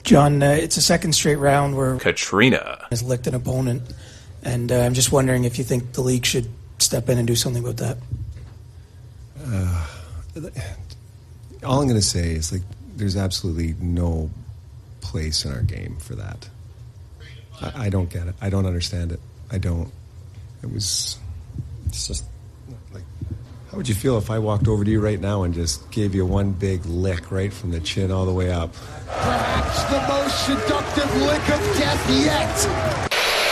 John, it's a second straight round where Katrina has licked an opponent, and I'm just wondering if you think the league should step in and do something about that. All I'm going to say is, there's absolutely no place in our game for that. I don't get it. I don't understand it. I don't. It's just, how would you feel if I walked over to you right now and just gave you one big lick right from the chin all the way up? Perhaps the most seductive lick of death yet.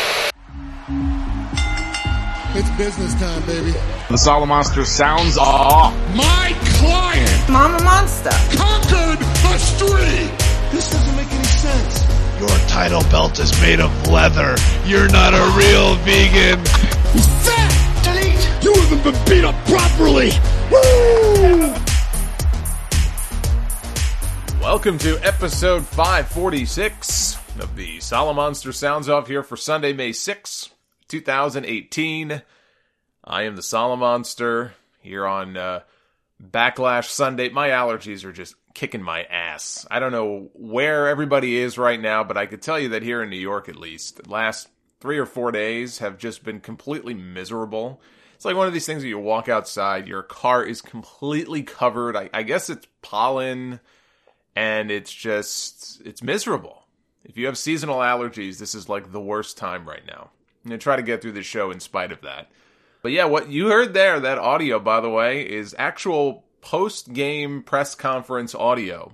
It's business time, baby. The Solomonster sounds off. My client, Mama Monster, conquered the street. This doesn't make any sense. Your title belt is made of leather. You're not a real vegan. He's fat. Delete. You haven't been beat up properly. Woo! Welcome to episode 546 of the Solomonster Sounds Off here for Sunday, May 6, 2018. I am the Solomonster here on Backlash Sunday. My allergies are just kicking my ass. I don't know where everybody is right now, but I could tell you that here in New York, at least, the last 3 or 4 days have just been completely miserable. It's like one of these things that you walk outside, your car is completely covered. I guess it's pollen, and it's miserable. If you have seasonal allergies, this is like the worst time right now. I'm going to try to get through the show in spite of that. But yeah, what you heard there, that audio, by the way, is actual post-game press conference audio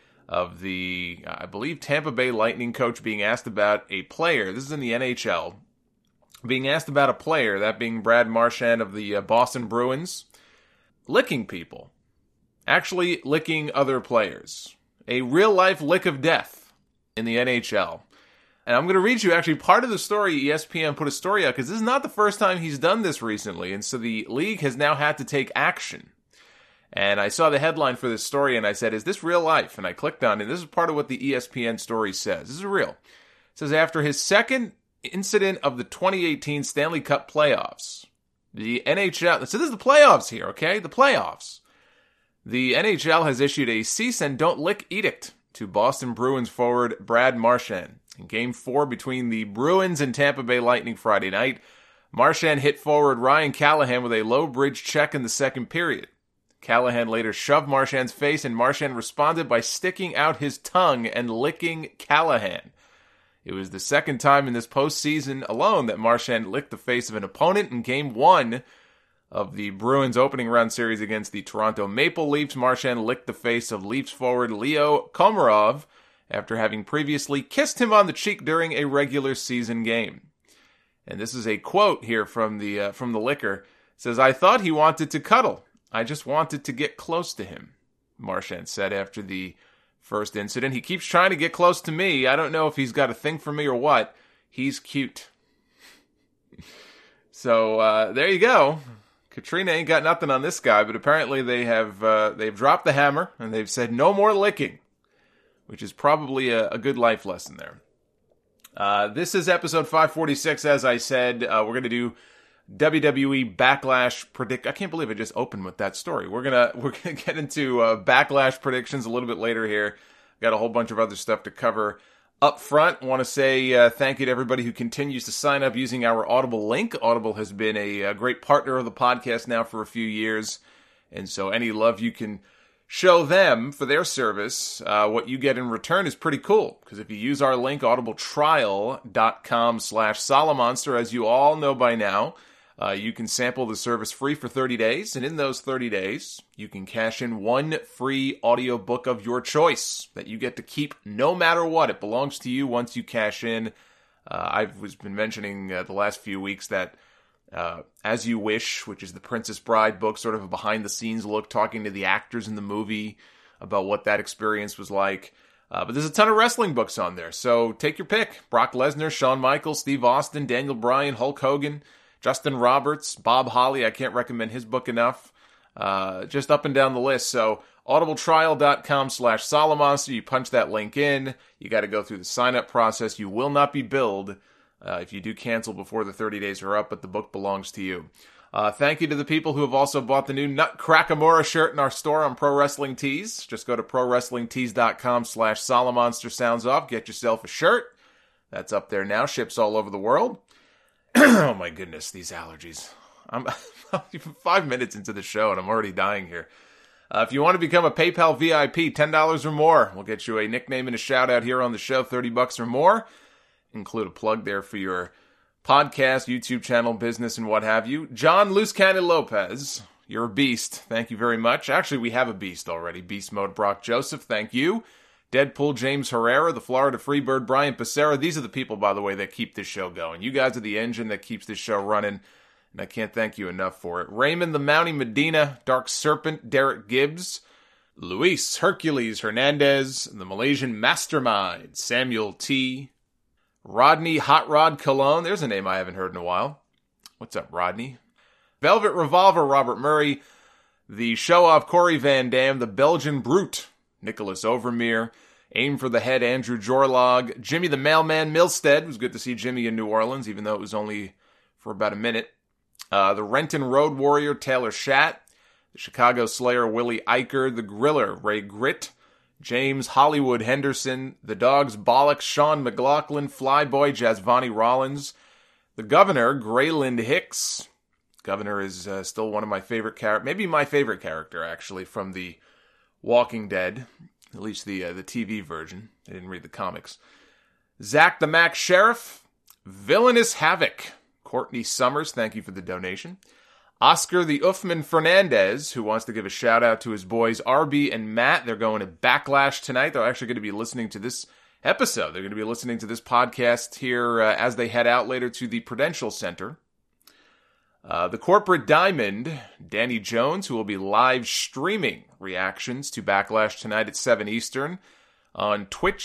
of the, I believe, Tampa Bay Lightning coach being asked about a player. This is in the NHL. Being asked about a player, that being Brad Marchand of the Boston Bruins, licking people. Actually licking other players. A real-life lick of death in the NHL. And I'm going to read you actually part of the story. ESPN put a story out because this is not the first time he's done this recently. And so the league has now had to take action. And I saw the headline for this story and I said, is this real life? And I clicked on it. This is part of what the ESPN story says. This is real. It says, after his second incident of the 2018 Stanley Cup playoffs, the NHL, so this is the playoffs here, okay? The playoffs. The NHL has issued a cease and don't lick edict to Boston Bruins forward Brad Marchand. In Game 4 between the Bruins and Tampa Bay Lightning Friday night, Marchand hit forward Ryan Callahan with a low bridge check in the second period. Callahan later shoved Marchand's face, and Marchand responded by sticking out his tongue and licking Callahan. It was the second time in this postseason alone that Marchand licked the face of an opponent. In Game 1 of the Bruins opening round series against the Toronto Maple Leafs, Marchand licked the face of Leafs forward Leo Komarov after having previously kissed him on the cheek during a regular season game. And this is a quote here from the licker. It says, "I thought he wanted to cuddle. I just wanted to get close to him," Marchand said after the first incident. "He keeps trying to get close to me. I don't know if he's got a thing for me or what. He's cute." So there you go. Katrina ain't got nothing on this guy, but apparently they've dropped the hammer and they've said no more licking, which is probably a good life lesson there. This is episode 546, as I said. We're going to do WWE Backlash predict. I can't believe I just opened with that story. We're gonna get into Backlash predictions a little bit later here. Got a whole bunch of other stuff to cover up front. Want to say thank you to everybody who continues to sign up using our Audible link. Audible has been a great partner of the podcast now for a few years, and so any love you can show them for their service, what you get in return is pretty cool. Because if you use our link, audibletrial.com/Solomonster, as you all know by now, you can sample the service free for 30 days. And in those 30 days, you can cash in one free audiobook of your choice that you get to keep no matter what. It belongs to you once you cash in. I've been mentioning the last few weeks that As You Wish, which is the Princess Bride book, sort of a behind-the-scenes look, talking to the actors in the movie about what that experience was like. But there's a ton of wrestling books on there, so take your pick. Brock Lesnar, Shawn Michaels, Steve Austin, Daniel Bryan, Hulk Hogan, Justin Roberts, Bob Holly. I can't recommend his book enough. Just up and down the list. So audibletrial.com/Solomonster. You punch that link in. You got to go through the sign-up process. You will not be billed if you do cancel before the 30 days are up, but the book belongs to you. Thank you to the people who have also bought the new Nutcrackamora shirt in our store on Pro Wrestling Tees. Just go to prowrestlingtees.com/Salamonster Sounds Off. Get yourself a shirt. That's up there now. Ships all over the world. Oh my goodness, these allergies. I'm 5 minutes into the show and I'm already dying here. If you want to become a PayPal VIP, $10 or more, we'll get you a nickname and a shout out here on the show, $30 or more. Include a plug there for your podcast, YouTube channel, business, and what have you. John Loose Cannon Lopez, you're a beast. Thank you very much. Actually, we have a beast already. Beast Mode Brock Joseph, thank you. Deadpool James Herrera, the Florida Freebird Brian Pacera. These are the people, by the way, that keep this show going. You guys are the engine that keeps this show running, and I can't thank you enough for it. Raymond the Mountie Medina, Dark Serpent, Derek Gibbs, Luis Hercules Hernandez, the Malaysian Mastermind, Samuel T., Rodney Hot Rod Cologne. There's a name I haven't heard in a while. What's up, Rodney? Velvet Revolver, Robert Murray. The Show-Off, Corey Van Dam. The Belgian Brute, Nicholas Overmere. Aim for the Head, Andrew Jorlog. Jimmy the Mailman Milstead. It was good to see Jimmy in New Orleans, even though it was only for about a minute. The Renton Road Warrior, Taylor Schatt. The Chicago Slayer, Willie Eicher. The Griller, Ray Gritt. James Hollywood Henderson, the Dogs Bollocks, Sean McLaughlin, Flyboy, Jazvani Rollins, the Governor, Grayland Hicks. Governor is still one of my favorite characters, maybe my favorite character, actually, from the Walking Dead, at least the TV version. I didn't read the comics. Zach the Mac Sheriff, Villainous Havoc, Courtney Summers, thank you for the donation. Oscar the Uffman Fernandez, who wants to give a shout out to his boys RB and Matt. They're going to Backlash tonight. They're actually going to be listening to this episode. They're going to be listening to this podcast here as they head out later to the Prudential Center. The Corporate Diamond, Danny Jones, who will be live streaming reactions to Backlash tonight at 7 Eastern on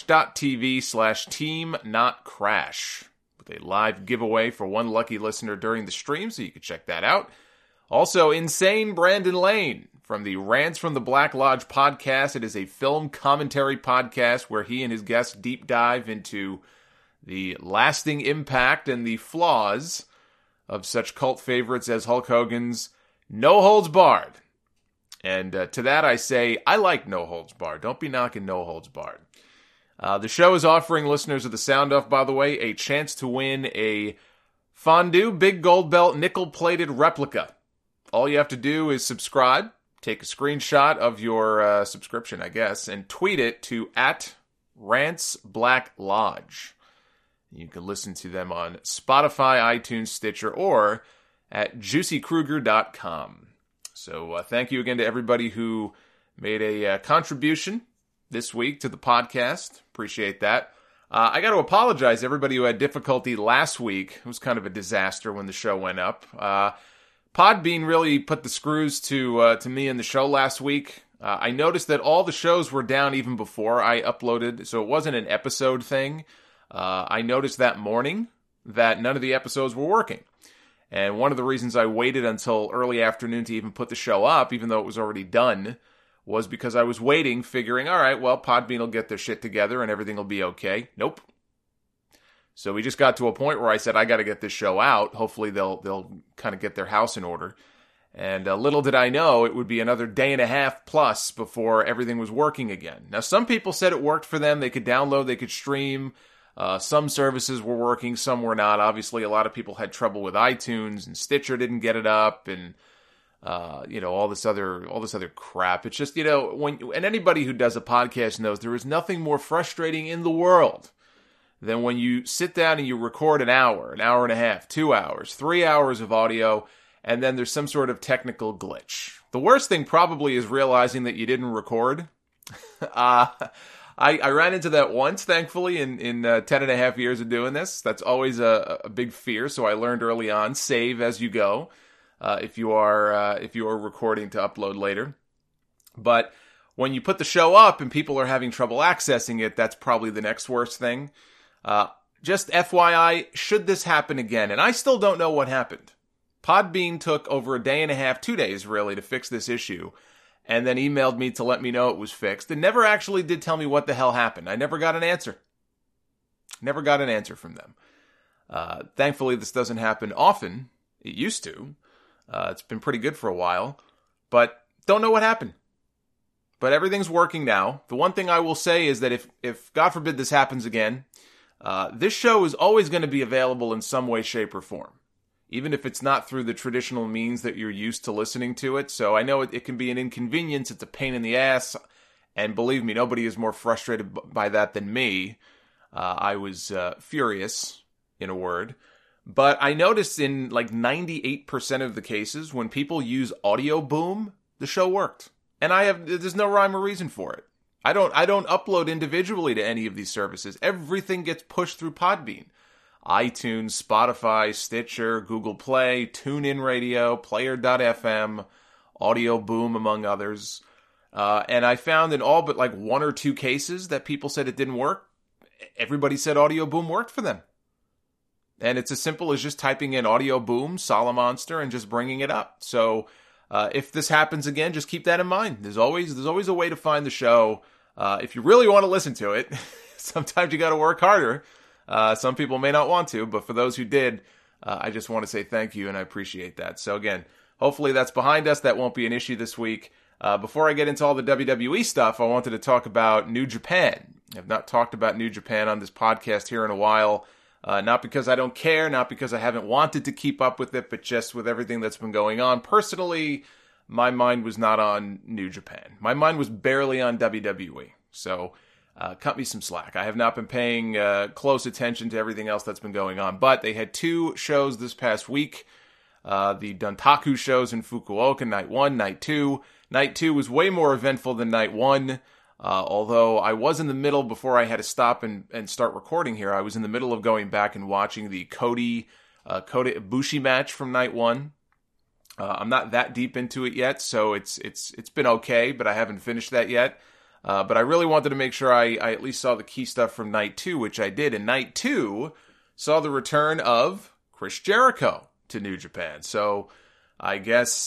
twitch.tv/teamnotcrash with a live giveaway for one lucky listener during the stream, so you can check that out. Also, Insane Brandon Lane from the Rants from the Black Lodge podcast. It is a film commentary podcast where he and his guests deep dive into the lasting impact and the flaws of such cult favorites as Hulk Hogan's No Holds Barred. And to that I say, I like No Holds Barred. Don't be knocking No Holds Barred. The show is offering listeners of the Sound Off, by the way, a chance to win a Fondue Big Gold Belt nickel-plated replica. All you have to do is subscribe, take a screenshot of your subscription, I guess, and tweet it to @RantsBlackLodge. You can listen to them on Spotify, iTunes, Stitcher, or at JuicyKruger.com. So thank you again to everybody who made a contribution this week to the podcast. Appreciate that. I got to apologize to everybody who had difficulty last week. It was kind of a disaster when the show went up. Podbean really put the screws to me in the show last week. I noticed that all the shows were down even before I uploaded, so it wasn't an episode thing. I noticed that morning that none of the episodes were working. And one of the reasons I waited until early afternoon to even put the show up, even though it was already done, was because I was waiting, figuring, all right, well, Podbean will get their shit together and everything will be okay. Nope. So we just got to a point where I said, I got to get this show out. Hopefully they'll kind of get their house in order. And little did I know, it would be another day and a half plus before everything was working again. Now, some people said it worked for them. They could download, they could stream. Some services were working, some were not. Obviously, a lot of people had trouble with iTunes, and Stitcher didn't get it up, and all this other crap. It's just, and anybody who does a podcast knows there is nothing more frustrating in the world than when you sit down and you record an hour and a half, 2 hours, 3 hours of audio, and then there's some sort of technical glitch. The worst thing probably is realizing that you didn't record. I ran into that once, thankfully, in 10 and a half years of doing this. That's always a big fear, so I learned early on, save as you go, if you are recording to upload later. But when you put the show up and people are having trouble accessing it, that's probably the next worst thing. Just FYI, should this happen again, and I still don't know what happened. Podbean took over a day and a half, 2 days really, to fix this issue, and then emailed me to let me know it was fixed, and never actually did tell me what the hell happened. I never got an answer. Never got an answer from them. Thankfully, this doesn't happen often. It used to. It's been pretty good for a while, but don't know what happened. But everything's working now. The one thing I will say is that if God forbid this happens again, this show is always going to be available in some way, shape, or form, even if it's not through the traditional means that you're used to listening to it. So I know it can be an inconvenience. It's a pain in the ass. And believe me, nobody is more frustrated by that than me. I was furious, in a word. But I noticed in like 98% of the cases, when people use Audio Boom, the show worked. And there's no rhyme or reason for it. I don't upload individually to any of these services. Everything gets pushed through Podbean. iTunes, Spotify, Stitcher, Google Play, TuneIn Radio, Player.fm, Audio Boom, among others. And I found in all but like 1 or 2 cases that people said it didn't work. Everybody said Audio Boom worked for them. And it's as simple as just typing in Audio Boom, Solomonster, and just bringing it up. So if this happens again, just keep that in mind. There's always a way to find the show. If you really want to listen to it, sometimes you got to work harder. Some people may not want to, but for those who did, I just want to say thank you, and I appreciate that. So again, hopefully that's behind us. That won't be an issue this week. Before I get into all the WWE stuff, I wanted to talk about New Japan. I've not talked about New Japan on this podcast here in a while. Not because I don't care, not because I haven't wanted to keep up with it, but just with everything that's been going on. Personally, my mind was not on New Japan. My mind was barely on WWE. So, cut me some slack. I have not been paying close attention to everything else that's been going on. But they had 2 shows this past week. The Dontaku shows in Fukuoka, night 1, night 2. Night 2 was way more eventful than night 1. Although I was in the middle, before I had to stop and start recording here, I was in the middle of going back and watching the Kota Ibushi match from night 1. I'm not that deep into it yet, so it's been okay, but I haven't finished that yet. But I really wanted to make sure I at least saw the key stuff from night 2, which I did. And night 2 saw the return of Chris Jericho to New Japan. So I guess,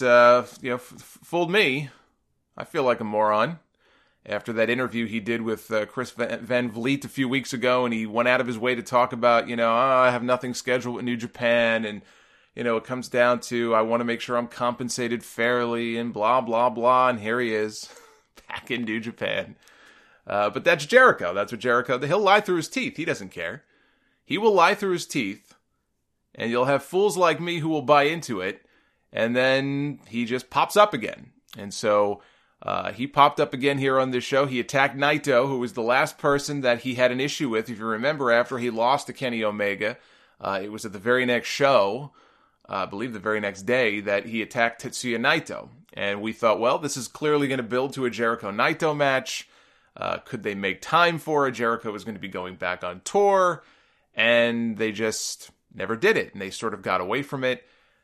fooled me. I feel like a moron. After that interview he did with Chris Van Vliet a few weeks ago, and he went out of his way to talk about, I have nothing scheduled with New Japan, and, it comes down to, I want to make sure I'm compensated fairly, and blah, blah, blah, and here he is, back in New Japan. But that's Jericho. That's what Jericho, he'll lie through his teeth. He doesn't care. He will lie through his teeth, and you'll have fools like me who will buy into it, and then he just pops up again. And so he popped up again here on this show. He attacked Naito, who was the last person that he had an issue with. If you remember, after he lost to Kenny Omega, it was at the very next show, I believe the very next day, that he attacked Tetsuya Naito. And we thought, well, this is clearly going to build to a Jericho-Naito match. Could they make time for it? Jericho was going to be going back on tour, and they just never did it, and they sort of got away from it.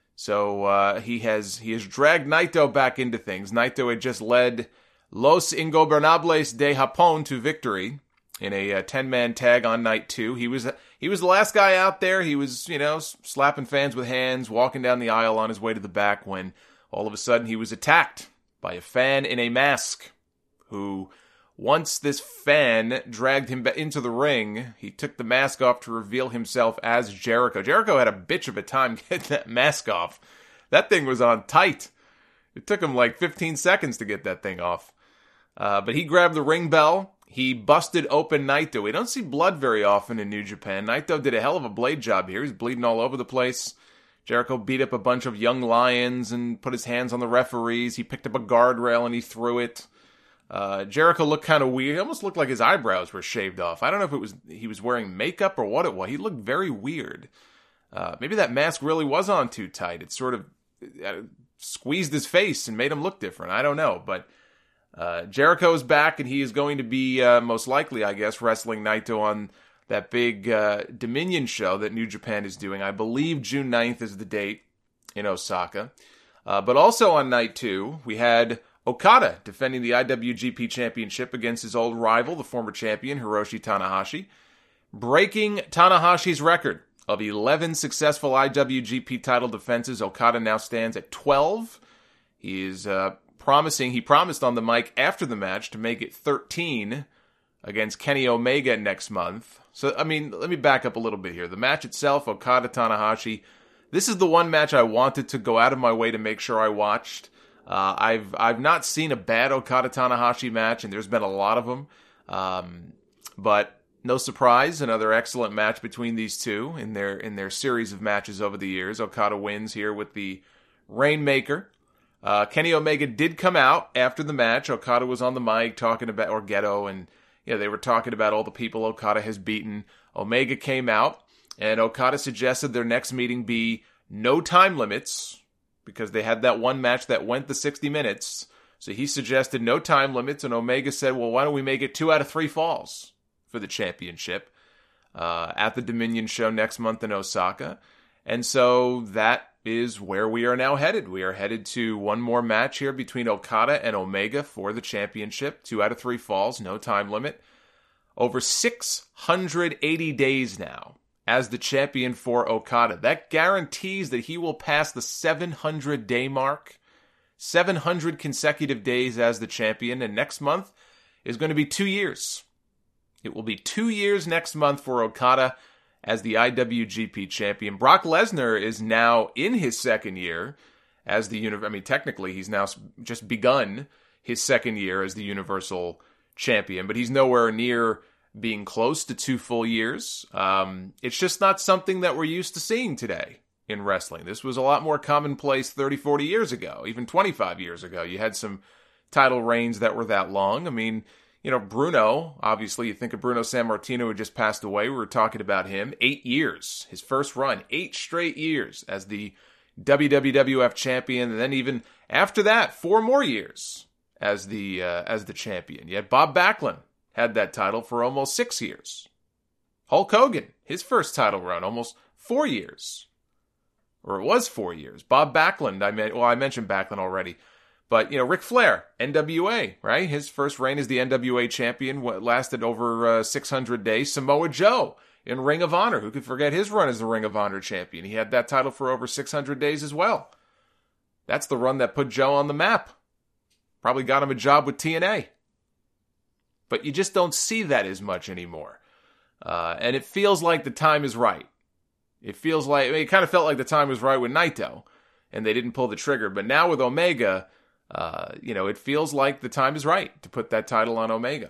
So he has dragged Naito back into things. Naito had just led Los Ingobernables de Japón to victory in a 10-man tag on night 2. He was the last guy out there. He was, slapping fans with hands, walking down the aisle on his way to the back, when all of a sudden he was attacked by a fan in a mask who, once this fan dragged him into the ring, he took the mask off to reveal himself as Jericho. Jericho had a bitch of a time getting that mask off. That thing was on tight. It took him like 15 seconds to get that thing off. But he grabbed the ring bell. He busted open Naito. We don't see blood very often in New Japan. Naito did a hell of a blade job here. He's bleeding all over the place. Jericho beat up a bunch of young lions and put his hands on the referees. He picked up a guardrail and he threw it. Jericho looked kind of weird. He almost looked like his eyebrows were shaved off. I don't know if he was wearing makeup or what it was. He looked very weird. Maybe that mask really was on too tight. It sort of squeezed his face and made him look different. I don't know. But Jericho's back, and he is going to be, most likely, I guess, wrestling Naito on that big Dominion show that New Japan is doing. I believe June 9th is the date in Osaka. But also on night 2, we had Okada defending the IWGP Championship against his old rival, the former champion, Hiroshi Tanahashi, breaking Tanahashi's record of 11 successful IWGP title defenses. Okada now stands at 12. He is he promised on the mic after the match to make it 13 against Kenny Omega next month. So, let me back up a little bit here. The match itself, Okada-Tanahashi, This is the one match I wanted to go out of my way to make sure I watched. I've not seen a bad Okada-Tanahashi match, and there's been a lot of them. But no surprise, another excellent match between these two in their series of matches over the years. Okada wins here with the Rainmaker. Kenny Omega did come out after the match. Okada was on the mic talking about, or Geto, and they were talking about all the people Okada has beaten. Omega came out, and Okada suggested their next meeting be no time limits, because they had that one match that went the 60 minutes. So he suggested no time limits, and Omega said, well, why don't we make it 2 out of 3 falls for the championship at the Dominion show next month in Osaka. And so that is where we are now headed. We are headed to one more match here between Okada and Omega for the championship. 2 out of 3 falls, no time limit. Over 680 days now as the champion for Okada. That guarantees that he will pass the 700-day mark. 700 consecutive days as the champion. And next month is going to be 2 years. It will be 2 years next month for Okada as the IWGP champion. Brock Lesnar is now in his second year as the technically he's now just begun his second year as the Universal champion, but he's nowhere near being close to 2 full years. It's just not something that we're used to seeing today in wrestling. This was a lot more commonplace 30, 40 years ago, even 25 years ago. You had some title reigns that were that long. I mean, Bruno, obviously, you think of Bruno Sammartino, who just passed away. We were talking about him. 8 years. His first run. 8 straight years as the WWF champion. And then even after that, 4 more years as the champion. Yet Bob Backlund had that title for almost 6 years. Hulk Hogan, his first title run, almost 4 years. Or it was 4 years. Bob Backlund, I mentioned Backlund already. But, Ric Flair, NWA, right? His first reign as the NWA champion lasted over 600 days. Samoa Joe in Ring of Honor. Who could forget his run as the Ring of Honor champion? He had that title for over 600 days as well. That's the run that put Joe on the map. Probably got him a job with TNA. But you just don't see that as much anymore. And it feels like the time is right. It feels like, it kind of felt like the time was right with Naito, and they didn't pull the trigger. But now with Omega, it feels like the time is right to put that title on Omega.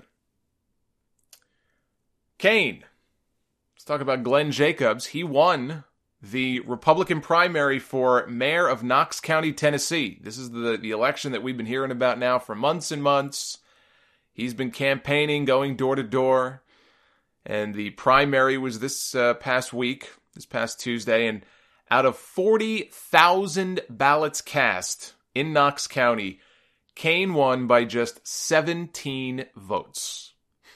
Kane. Let's talk about Glenn Jacobs. He won the Republican primary for mayor of Knox County, Tennessee. This is the election that we've been hearing about now for months and months. He's been campaigning, going door to door. And the primary was this past week, this past Tuesday. And out of 40,000 ballots cast in Knox County, Kane won by just 17 votes.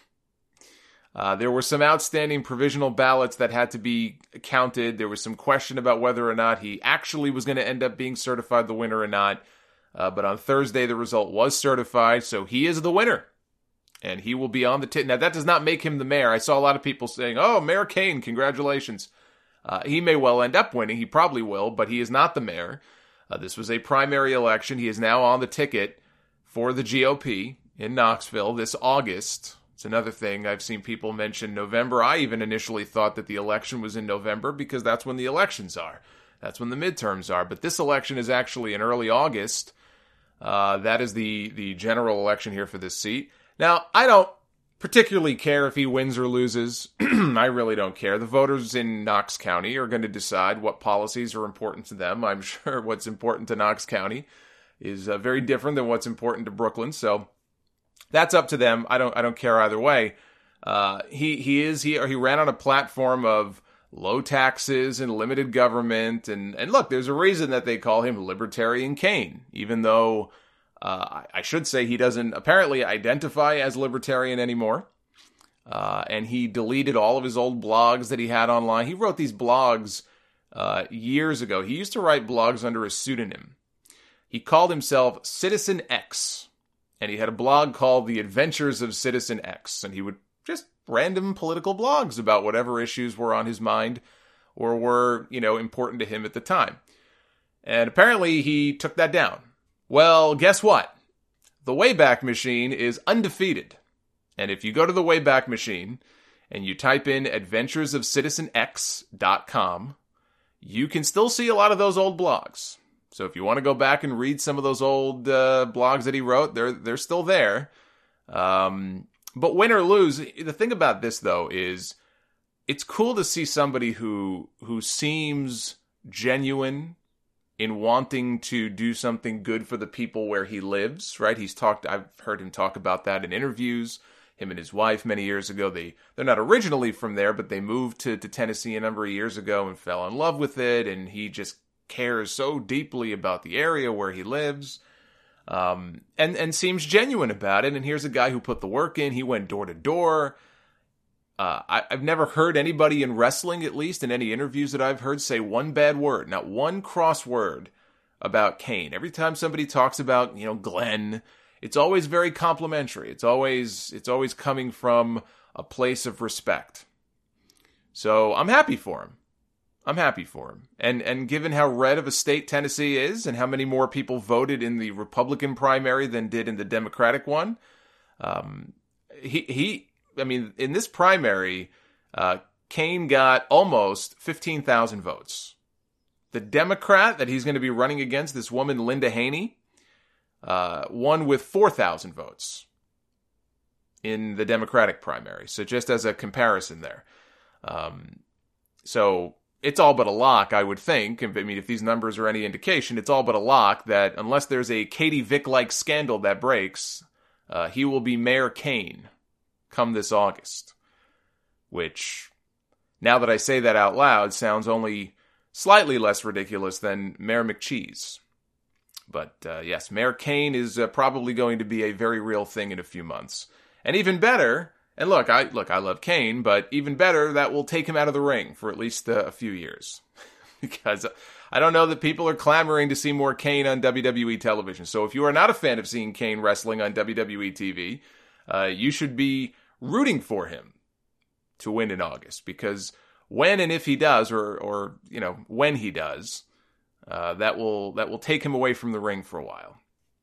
There were some outstanding provisional ballots that had to be counted. There was some question about whether or not he actually was going to end up being certified the winner or not. But on Thursday, the result was certified, so he is the winner. And he will be on the ticket. Now, that does not make him the mayor. I saw a lot of people saying, oh, Mayor Kane, congratulations. He may well end up winning. He probably will, but he is not the mayor. This was a primary election. He is now on the ticket for the GOP in Knoxville this August. It's another thing. I've seen people mention November. I even initially thought that the election was in November because that's when the elections are. That's when the midterms are. But this election is actually in early August. That is the general election here for this seat. Now, I don't particularly care if he wins or loses. I really don't care. The voters in Knox County are going to decide what policies are important to them. I'm sure what's important to Knox County is very different than what's important to Brooklyn. So that's up to them. I don't care either way. He ran on a platform of low taxes and limited government. And look, there's a reason that they call him Libertarian Kane, even though I should say he doesn't apparently identify as libertarian anymore. And he deleted all of his old blogs that he had online. He wrote these blogs years ago. He used to write blogs under a pseudonym. He called himself Citizen X. And he had a blog called The Adventures of Citizen X. And he would just random political blogs about whatever issues were on his mind or were, important to him at the time. And apparently he took that down. Well, guess what? The Wayback Machine is undefeated. And if you go to the Wayback Machine and you type in adventuresofcitizenx.com, you can still see a lot of those old blogs. So if you want to go back and read some of those old blogs that he wrote, they're still there. But win or lose, the thing about this, though, is it's cool to see somebody who seems genuine in wanting to do something good for the people where he lives, right? I've heard him talk about that in interviews. Him and his wife many years ago, they're not originally from there, but they moved to Tennessee a number of years ago and fell in love with it, and he just cares so deeply about the area where he lives, and seems genuine about it. And here's a guy who put the work in. He went door to door. I've never heard anybody in wrestling, at least in any interviews that I've heard, say one bad word, not one cross word about Kane. Every time somebody talks about, Glenn, it's always very complimentary. It's always coming from a place of respect. So I'm happy for him. And given how red of a state Tennessee is and how many more people voted in the Republican primary than did in the Democratic one, in this primary, Kane got almost 15,000 votes. The Democrat that he's going to be running against, this woman, Linda Haney, won with 4,000 votes in the Democratic primary. So just as a comparison there. So it's all but a lock, I would think. If these numbers are any indication, it's all but a lock that unless there's a Katie Vick-like scandal that breaks, he will be Mayor Kane come this August. Which, now that I say that out loud, sounds only slightly less ridiculous than Mayor McCheese. But yes, Mayor Kane is probably going to be a very real thing in a few months. And even better, and look, I love Kane, but even better, that will take him out of the ring for at least a few years. Because I don't know that people are clamoring to see more Kane on WWE television. So if you are not a fan of seeing Kane wrestling on WWE TV, you should be rooting for him to win in August. Because when and if he does, or when he does, that will take him away from the ring for a while.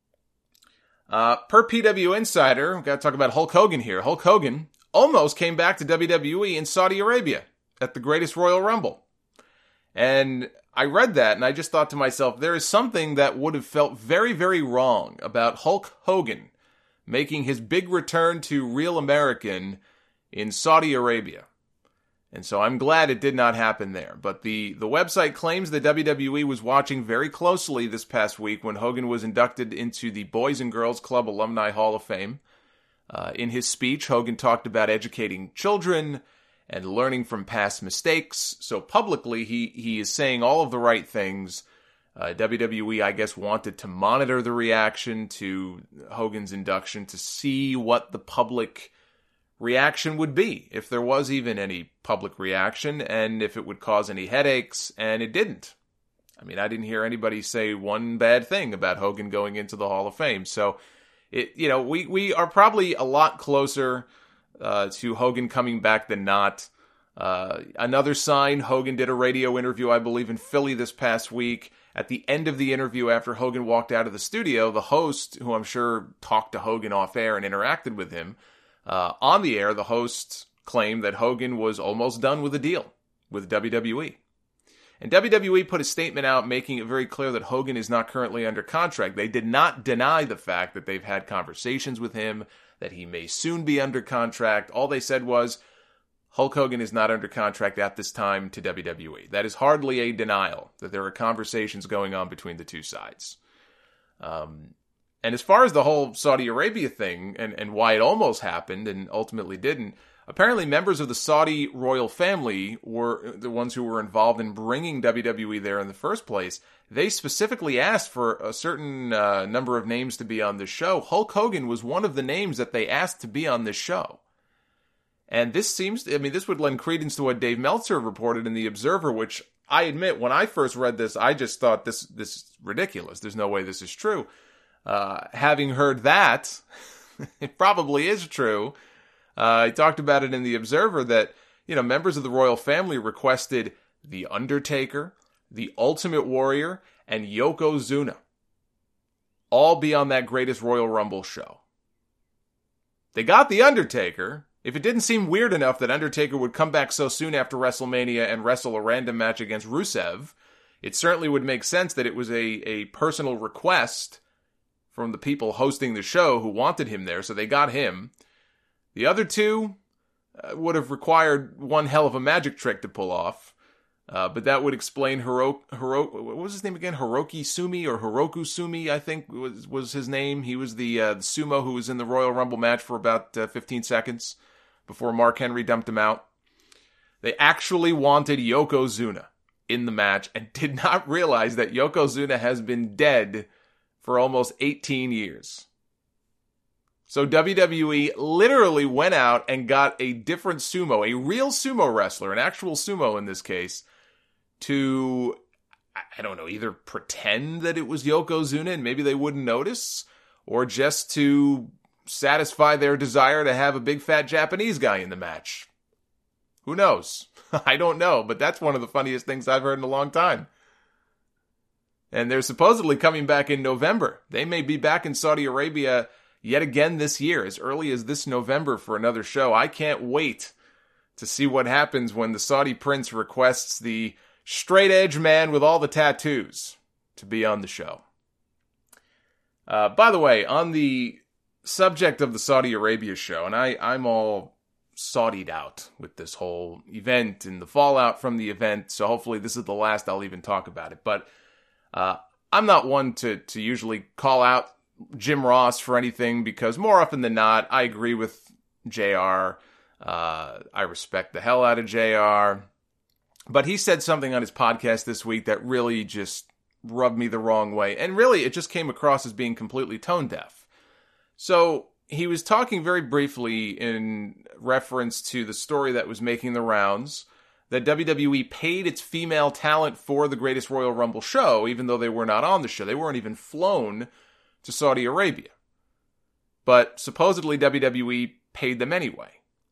Per PW Insider, we've got to talk about Hulk Hogan here. Hulk Hogan almost came back to WWE in Saudi Arabia at the Greatest Royal Rumble. And I read that and I just thought to myself, there is something that would have felt very, very wrong about Hulk Hogan making his big return to Real American in Saudi Arabia. And so I'm glad it did not happen there. But the website claims that WWE was watching very closely this past week when Hogan was inducted into the Boys and Girls Club Alumni Hall of Fame. In his speech, Hogan talked about educating children and learning from past mistakes. So publicly, he is saying all of the right things. WWE, I guess, wanted to monitor the reaction to Hogan's induction to see what the public reaction would be, if there was even any public reaction, and if it would cause any headaches, and it didn't. I didn't hear anybody say one bad thing about Hogan going into the Hall of Fame. So, we are probably a lot closer to Hogan coming back than not. Another sign, Hogan did a radio interview, I believe, in Philly this past week. At the end of the interview, after Hogan walked out of the studio, the host, who I'm sure talked to Hogan off air and interacted with him, on the air, the host claimed that Hogan was almost done with a deal with WWE. And WWE put a statement out making it very clear that Hogan is not currently under contract. They did not deny the fact that they've had conversations with him, that he may soon be under contract. All they said was, Hulk Hogan is not under contract at this time to WWE. That is hardly a denial that there are conversations going on between the two sides. And as far as the whole Saudi Arabia thing and why it almost happened and ultimately didn't, apparently members of the Saudi royal family were the ones who were involved in bringing WWE there in the first place. They specifically asked for a certain number of names to be on this show. Hulk Hogan was one of the names that they asked to be on this show. And this this would lend credence to what Dave Meltzer reported in The Observer, which I admit, when I first read this, I just thought this is ridiculous. There's no way this is true. Having heard that, it probably is true. He talked about it in The Observer that, members of the royal family requested The Undertaker, The Ultimate Warrior, and Yokozuna all be on that Greatest Royal Rumble show. They got The Undertaker, If it didn't seem weird enough that Undertaker would come back so soon after WrestleMania and wrestle a random match against Rusev, it certainly would make sense that it was a personal request from the people hosting the show who wanted him there, so they got him. The other two would have required one hell of a magic trick to pull off, but that would explain what was his name again? Hiroki Sumi or Hiroku Sumi, I think was his name. He was the sumo who was in the Royal Rumble match for about 15 seconds before Mark Henry dumped him out. They actually wanted Yokozuna in the match and did not realize that Yokozuna has been dead for almost 18 years. So WWE literally went out and got a different sumo, a real sumo wrestler, an actual sumo in this case, to, I don't know, either pretend that it was Yokozuna and maybe they wouldn't notice, or just to satisfy their desire to have a big fat Japanese guy in the match. Who knows? I don't know, but that's one of the funniest things I've heard in a long time. And they're supposedly coming back in November. They may be back in Saudi Arabia yet again this year, as early as this November for another show. I can't wait to see what happens when the Saudi prince requests the straight edge man with all the tattoos to be on the show. By the way, on the subject of the Saudi Arabia show, and I'm all Saudi'd out with this whole event and the fallout from the event, so hopefully this is the last I'll even talk about it. But I'm not one to usually call out Jim Ross for anything, because more often than not, I agree with JR. I respect the hell out of JR. But he said something on his podcast this week that really just rubbed me the wrong way. And really, it just came across as being completely tone deaf. So he was talking very briefly in reference to the story that was making the rounds, that WWE paid its female talent for the Greatest Royal Rumble show, even though they were not on the show. They weren't even flown to Saudi Arabia. But supposedly WWE paid them anyway.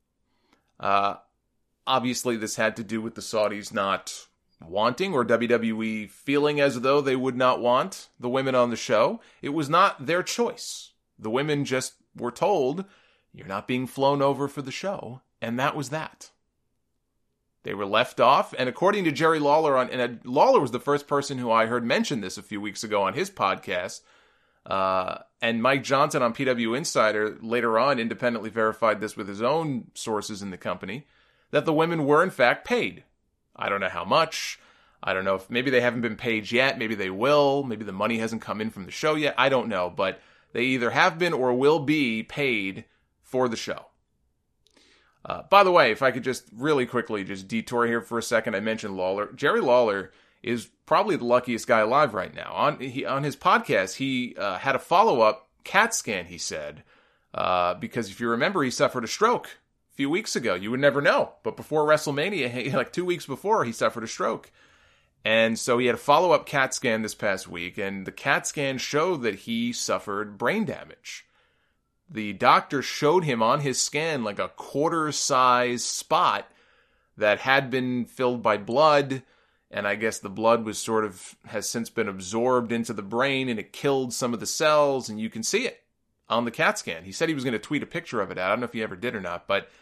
Obviously, this had to do with the Saudis not wanting, or WWE feeling as though they would not want the women on the show. It was not their choice. The women just were told, you're not being flown over for the show, and that was that. They were left off, and according to Jerry Lawler, Lawler was the first person who I heard mention this a few weeks ago on his podcast, and Mike Johnson on PW Insider later on independently verified this with his own sources in the company, that the women were in fact paid. I don't know how much. I don't know if maybe they haven't been paid yet. Maybe they will. Maybe the money hasn't come in from the show yet. I don't know, but they either have been or will be paid for the show. By the way, if I could just really quickly just detour here for a second, I mentioned Lawler. Jerry Lawler is probably the luckiest guy alive right now. On his podcast, he had a follow-up CAT scan, he said, because if you remember, he suffered a stroke a few weeks ago. You would never know, but before WrestleMania, like 2 weeks before, he suffered a stroke. And so he had a follow-up CAT scan this past week, and the CAT scan showed that he suffered brain damage. The doctor showed him on his scan like a quarter-size spot that had been filled by blood, and I guess the blood was has since been absorbed into the brain, and it killed some of the cells, and you can see it on the CAT scan. He said he was going to tweet a picture of it out. I don't know if he ever did or not, but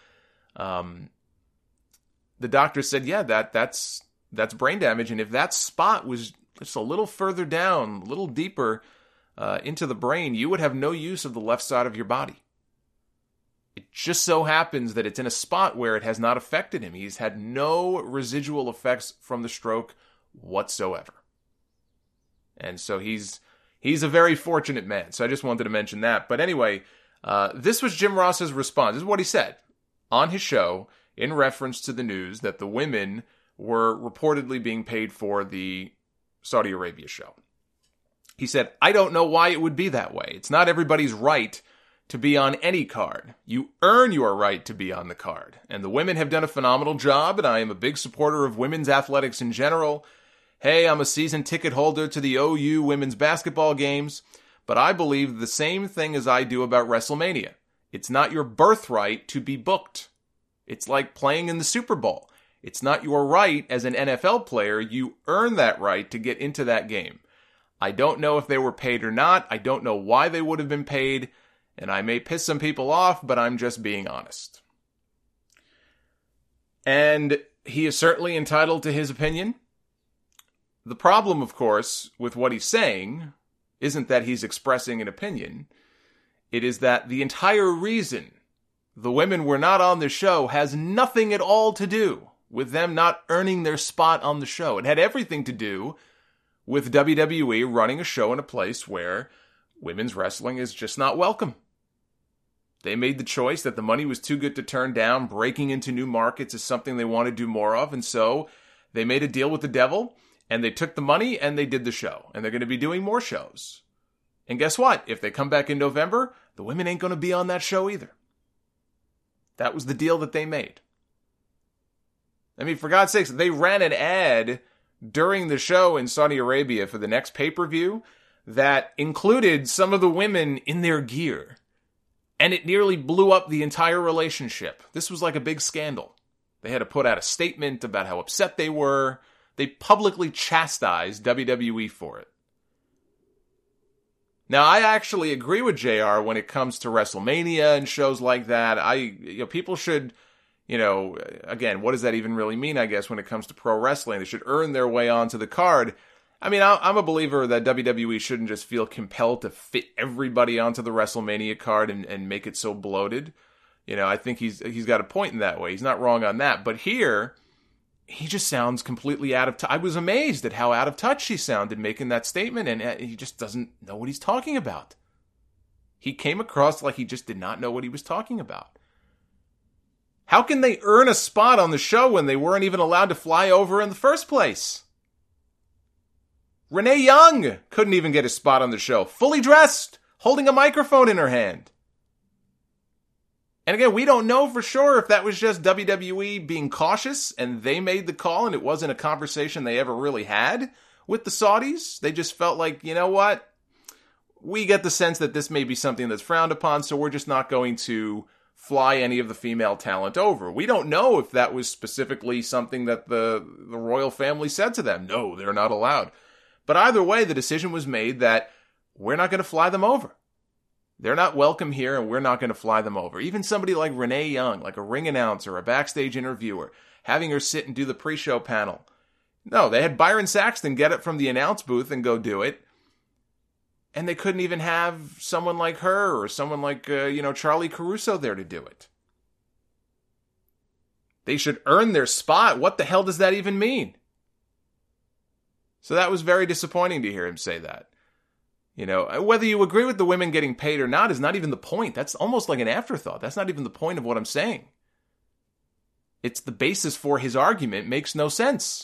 the doctor said, yeah, that's brain damage, and if that spot was just a little further down, a little deeper into the brain, you would have no use of the left side of your body. It just so happens that it's in a spot where it has not affected him. He's had no residual effects from the stroke whatsoever. And so he's a very fortunate man. So I just wanted to mention that. But anyway, this was Jim Ross's response. This is what he said on his show in reference to the news that the women were reportedly being paid for the Saudi Arabia show. He said, I don't know why it would be that way. It's not everybody's right to be on any card. You earn your right to be on the card. And the women have done a phenomenal job, and I am a big supporter of women's athletics in general. Hey, I'm a season ticket holder to the OU women's basketball games, but I believe the same thing as I do about WrestleMania. It's not your birthright to be booked. It's like playing in the Super Bowl. It's not your right as an NFL player. You earn that right to get into that game. I don't know if they were paid or not. I don't know why they would have been paid. And I may piss some people off, but I'm just being honest. And he is certainly entitled to his opinion. The problem, of course, with what he's saying isn't that he's expressing an opinion. It is that the entire reason the women were not on the show has nothing at all to do with them not earning their spot on the show. It had everything to do with WWE running a show in a place where women's wrestling is just not welcome. They made the choice that the money was too good to turn down. Breaking into new markets is something they want to do more of. And so they made a deal with the devil, and they took the money and they did the show. And they're going to be doing more shows. And guess what? If they come back in November, the women ain't going to be on that show either. That was the deal that they made. I mean, for God's sakes, they ran an ad during the show in Saudi Arabia for the next pay-per-view that included some of the women in their gear. And it nearly blew up the entire relationship. This was like a big scandal. They had to put out a statement about how upset they were. They publicly chastised WWE for it. Now, I actually agree with JR when it comes to WrestleMania and shows like that. People should, again, what does that even really mean, I guess, when it comes to pro wrestling? They should earn their way onto the card. I mean, I'm a believer that WWE shouldn't just feel compelled to fit everybody onto the WrestleMania card and make it so bloated. I think he's got a point in that way. He's not wrong on that. But here, he just sounds completely out of touch. I was amazed at how out of touch he sounded making that statement, and he just doesn't know what he's talking about. He came across like he just did not know what he was talking about. How can they earn a spot on the show when they weren't even allowed to fly over in the first place? Renee Young couldn't even get a spot on the show, fully dressed, holding a microphone in her hand. And again, we don't know for sure if that was just WWE being cautious and they made the call and it wasn't a conversation they ever really had with the Saudis. They just felt like, you know what? We get the sense that this may be something that's frowned upon, so we're just not going to fly any of the female talent over. We don't know if that was specifically something that the royal family said to them. No, they're not allowed. But either way, the decision was made that we're not going to fly them over. They're not welcome here, and we're not going to fly them over. Even somebody like Renee Young, like a ring announcer, a backstage interviewer, having her sit and do the pre-show panel. No, they had Byron Saxton get it from the announce booth and go do it. And they couldn't even have someone like her or someone like, Charlie Caruso there to do it. They should earn their spot. What the hell does that even mean? So that was very disappointing to hear him say that. Whether you agree with the women getting paid or not is not even the point. That's almost like an afterthought. That's not even the point of what I'm saying. It's the basis for his argument makes no sense.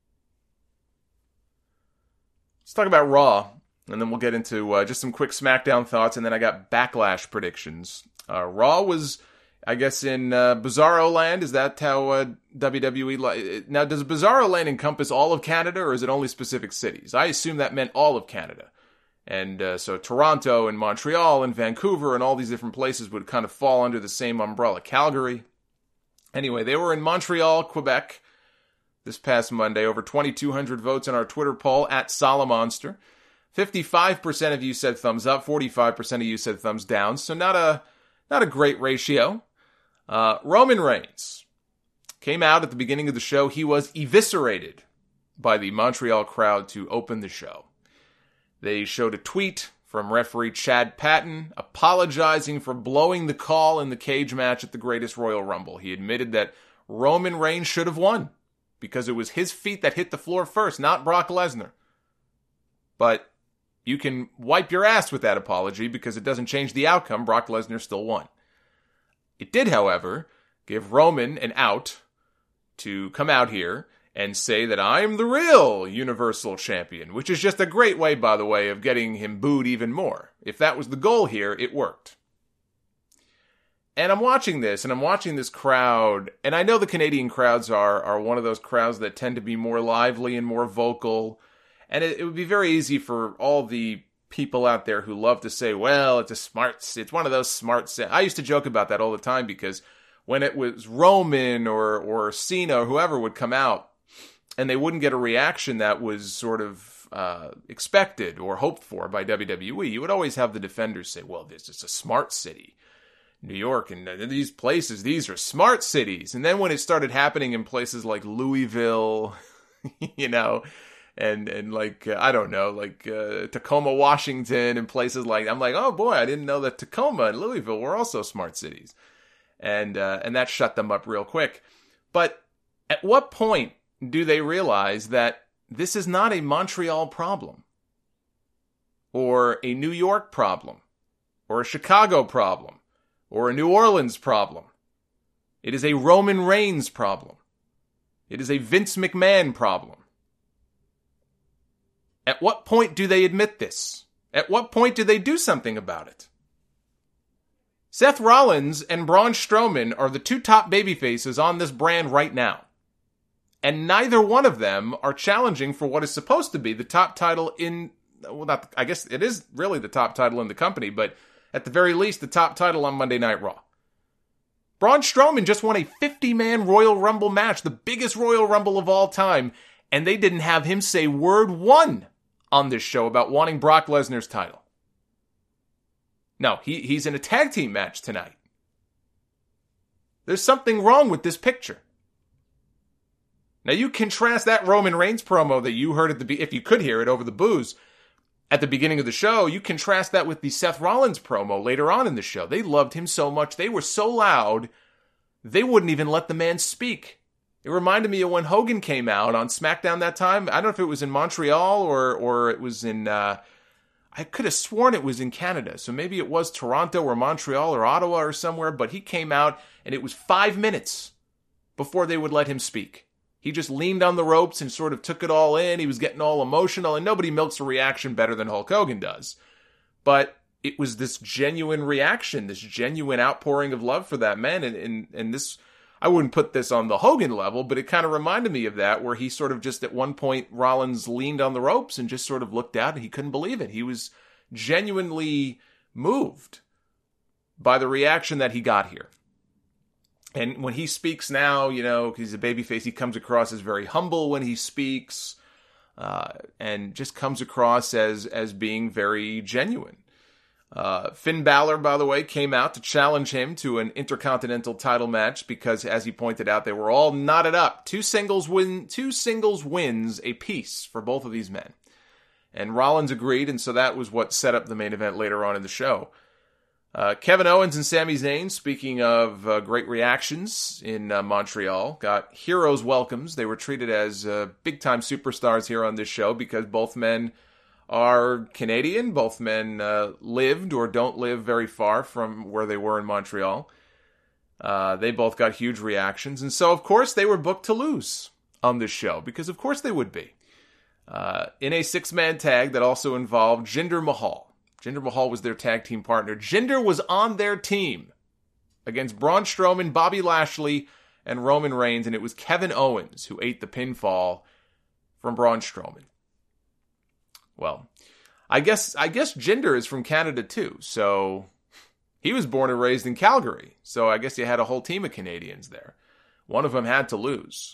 Let's talk about Raw, and then we'll get into just some quick SmackDown thoughts, and then I got Backlash predictions. Raw was, I guess, in Bizarro Land. Is that how WWE... Now, does Bizarro Land encompass all of Canada, or is it only specific cities? I assume that meant all of Canada. And so Toronto and Montreal and Vancouver and all these different places would kind of fall under the same umbrella. Calgary. Anyway, they were in Montreal, Quebec this past Monday. Over 2,200 votes in our Twitter poll at Salamonster. 55% of you said thumbs up. 45% of you said thumbs down. So not a great ratio. Roman Reigns came out at the beginning of the show. He was eviscerated by the Montreal crowd to open the show. They showed a tweet from referee Chad Patton apologizing for blowing the call in the cage match at the Greatest Royal Rumble. He admitted that Roman Reigns should have won because it was his feet that hit the floor first, not Brock Lesnar. But you can wipe your ass with that apology because it doesn't change the outcome. Brock Lesnar still won. It did, however, give Roman an out to come out here and say that I'm the real Universal Champion, which is just a great way, by the way, of getting him booed even more. If that was the goal here, it worked. And I'm watching this, and I'm watching this crowd, and I know the Canadian crowds are one of those crowds that tend to be more lively and more vocal, and it would be very easy for all the people out there who love to say, well, it's one of those smart... I used to joke about that all the time because when it was Roman or Cena or whoever would come out, and they wouldn't get a reaction that was sort of expected or hoped for by WWE, you would always have the defenders say, well, this is a smart city. New York and these places, these are smart cities. And then when it started happening in places like Louisville, you know, and like, I don't know, like Tacoma, Washington, and places like, I'm like, oh boy, I didn't know that Tacoma and Louisville were also smart cities. And that shut them up real quick. But at what point do they realize that this is not a Montreal problem, or a New York problem, or a Chicago problem, or a New Orleans problem? It is a Roman Reigns problem. It is a Vince McMahon problem. At what point do they admit this? At what point do they do something about it? Seth Rollins and Braun Strowman are the two top babyfaces on this brand right now. And neither one of them are challenging for what is supposed to be the top title in, well, not, I guess it is really the top title in the company, but at the very least, the top title on Monday Night Raw. Braun Strowman just won a 50-man Royal Rumble match, the biggest Royal Rumble of all time, and they didn't have him say word one on this show about wanting Brock Lesnar's title. No, he's in a tag team match tonight. There's something wrong with this picture. Now you contrast that Roman Reigns promo that you heard if you could hear it over the booze at the beginning of the show, you contrast that with the Seth Rollins promo later on in the show. They loved him so much, they were so loud, they wouldn't even let the man speak. It reminded me of when Hogan came out on SmackDown that time. I don't know if it was in Montreal or it was in, I could have sworn it was in Canada. So maybe it was Toronto or Montreal or Ottawa or somewhere, but he came out and it was 5 minutes before they would let him speak. He just leaned on the ropes and sort of took it all in. He was getting all emotional, and nobody milks a reaction better than Hulk Hogan does. But it was this genuine reaction, this genuine outpouring of love for that man. And this, I wouldn't put this on the Hogan level, but it kind of reminded me of that, where he sort of just at one point, Rollins leaned on the ropes and just sort of looked out and he couldn't believe it. He was genuinely moved by the reaction that he got here. And when he speaks now, you know, he's a babyface, he comes across as very humble when he speaks, and just comes across as being very genuine. Finn Balor, by the way, came out to challenge him to an Intercontinental title match because, as he pointed out, they were all knotted up. Two singles wins apiece for both of these men. And Rollins agreed, and so that was what set up the main event later on in the show. Kevin Owens and Sami Zayn, speaking of great reactions in Montreal, got heroes' welcomes. They were treated as big-time superstars here on this show because both men are Canadian. Both men lived or don't live very far from where they were in Montreal. They both got huge reactions. And so, of course, they were booked to lose on this show because, of course, they would be. In a six-man tag that also involved Jinder Mahal. Jinder Mahal was their tag team partner. Jinder was on their team against Braun Strowman, Bobby Lashley, and Roman Reigns, and it was Kevin Owens who ate the pinfall from Braun Strowman. Well, I guess Jinder is from Canada too, so he was born and raised in Calgary, so I guess you had a whole team of Canadians there. One of them had to lose.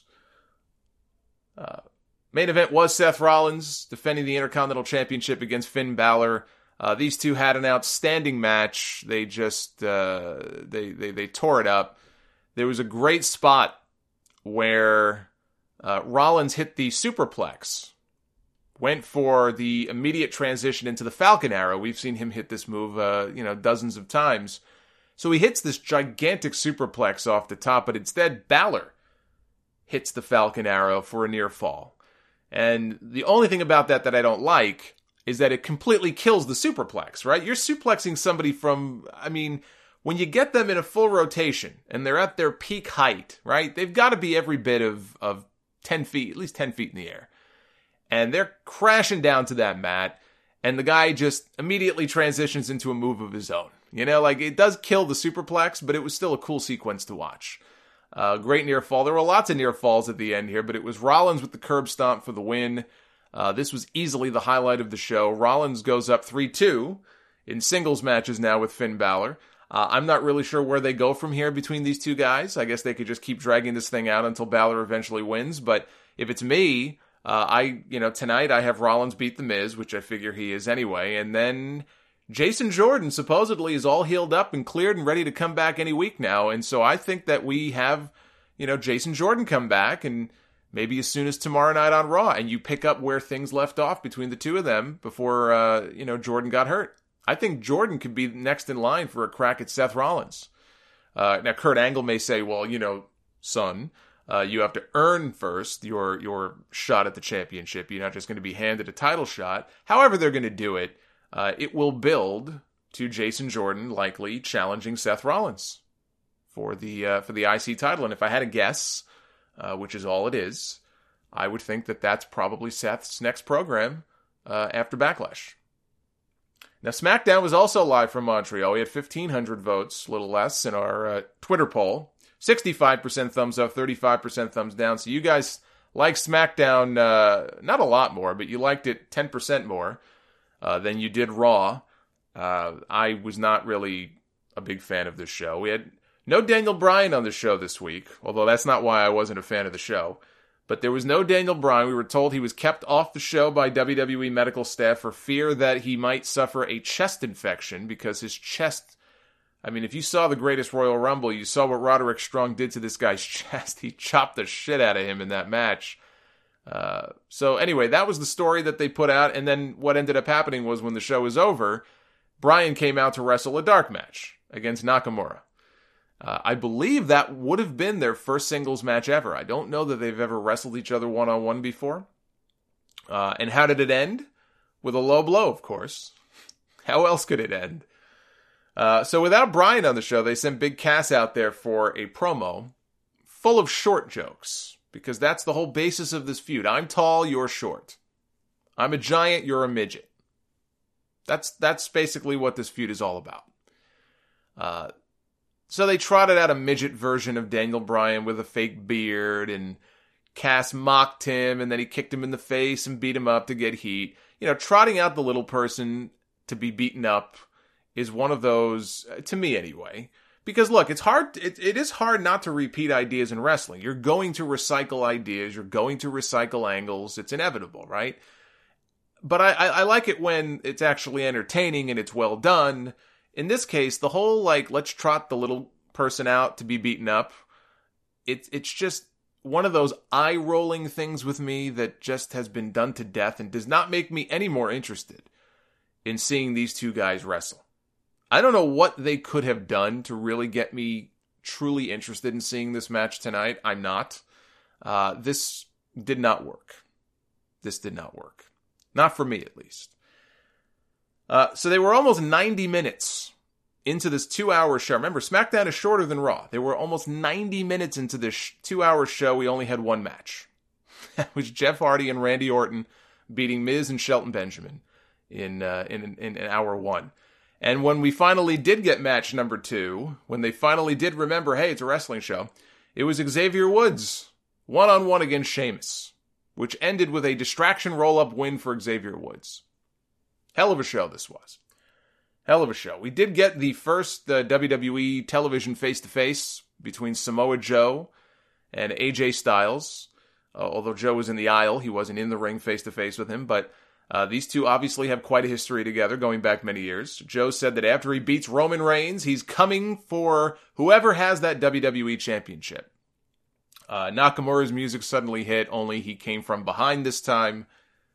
Main event was Seth Rollins defending the Intercontinental Championship against Finn Balor. These two had an outstanding match. They just they tore it up. There was a great spot where Rollins hit the superplex, went for the immediate transition into the Falcon Arrow. We've seen him hit this move, dozens of times. So he hits this gigantic superplex off the top, but instead Balor hits the Falcon Arrow for a near fall. And the only thing about that I don't like is that it completely kills the superplex, right? You're suplexing somebody from, when you get them in a full rotation and they're at their peak height, right? They've got to be every bit of 10 feet, at least 10 feet in the air. And they're crashing down to that mat, and the guy just immediately transitions into a move of his own. It does kill the superplex, but it was still a cool sequence to watch. Great near fall. There were lots of near falls at the end here, but it was Rollins with the curb stomp for the win. This was easily the highlight of the show. Rollins goes up 3-2 in singles matches now with Finn Balor. I'm not really sure where they go from here between these two guys. I guess they could just keep dragging this thing out until Balor eventually wins. But if it's me, tonight I have Rollins beat The Miz, which I figure he is anyway, and then Jason Jordan supposedly is all healed up and cleared and ready to come back any week now. And so I think that we have, Jason Jordan come back, and maybe as soon as tomorrow night on Raw, and you pick up where things left off between the two of them before, Jordan got hurt. I think Jordan could be next in line for a crack at Seth Rollins. Now, Kurt Angle may say, well, son, you have to earn first your shot at the championship. You're not just going to be handed a title shot. However they're going to do it, it will build to Jason Jordan likely challenging Seth Rollins for the IC title. And if I had to guess, which is all it is, I would think that that's probably Seth's next program after Backlash. Now, SmackDown was also live from Montreal. We had 1,500 votes, a little less, in our Twitter poll. 65% thumbs up, 35% thumbs down. So you guys like SmackDown, not a lot more, but you liked it 10% more than you did Raw. I was not really a big fan of this show. We had no Daniel Bryan on the show this week, although that's not why I wasn't a fan of the show. But there was no Daniel Bryan. We were told he was kept off the show by WWE medical staff for fear that he might suffer a chest infection because his chest... I mean, if you saw the Greatest Royal Rumble, you saw what Roderick Strong did to this guy's chest. He chopped the shit out of him in that match. So anyway, that was the story that they put out. And then what ended up happening was when the show was over, Bryan came out to wrestle a dark match against Nakamura. I believe that would have been their first singles match ever. I don't know that they've ever wrestled each other one-on-one before. And how did it end? With a low blow, of course. How else could it end? So without Bryan on the show, they sent Big Cass out there for a promo full of short jokes, because that's the whole basis of this feud. I'm tall, you're short. I'm a giant, you're a midget. That's basically what this feud is all about. So they trotted out a midget version of Daniel Bryan with a fake beard, and Cass mocked him, and then he kicked him in the face and beat him up to get heat. Trotting out the little person to be beaten up is one of those, to me anyway. Because look, it's hard. It is hard not to repeat ideas in wrestling. You're going to recycle ideas. You're going to recycle angles. It's inevitable, right? But I like it when it's actually entertaining and it's well done. In this case, the whole, let's trot the little person out to be beaten up, it's just one of those eye-rolling things with me that just has been done to death and does not make me any more interested in seeing these two guys wrestle. I don't know what they could have done to really get me truly interested in seeing this match tonight. I'm not. This did not work. This did not work. Not for me, at least. So they were almost 90 minutes into this 2-hour show. Remember, SmackDown is shorter than Raw. They were almost 90 minutes into this 2-hour show. We only had one match. That was Jeff Hardy and Randy Orton beating Miz and Shelton Benjamin in hour one. And when we finally did get match number 2, when they finally did remember, hey, it's a wrestling show, it was Xavier Woods one-on-one against Sheamus, which ended with a distraction roll-up win for Xavier Woods. Hell of a show this was. Hell of a show. We did get the first WWE television face-to-face between Samoa Joe and AJ Styles. Although Joe was in the aisle, he wasn't in the ring face-to-face with him. But these two obviously have quite a history together, going back many years. Joe said that after he beats Roman Reigns, he's coming for whoever has that WWE championship. Nakamura's music suddenly hit, only he came from behind this time.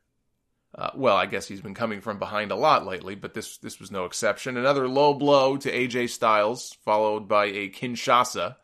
Well, I guess he's been coming from behind a lot lately, but this was no exception. Another low blow to AJ Styles, followed by a Kinshasa.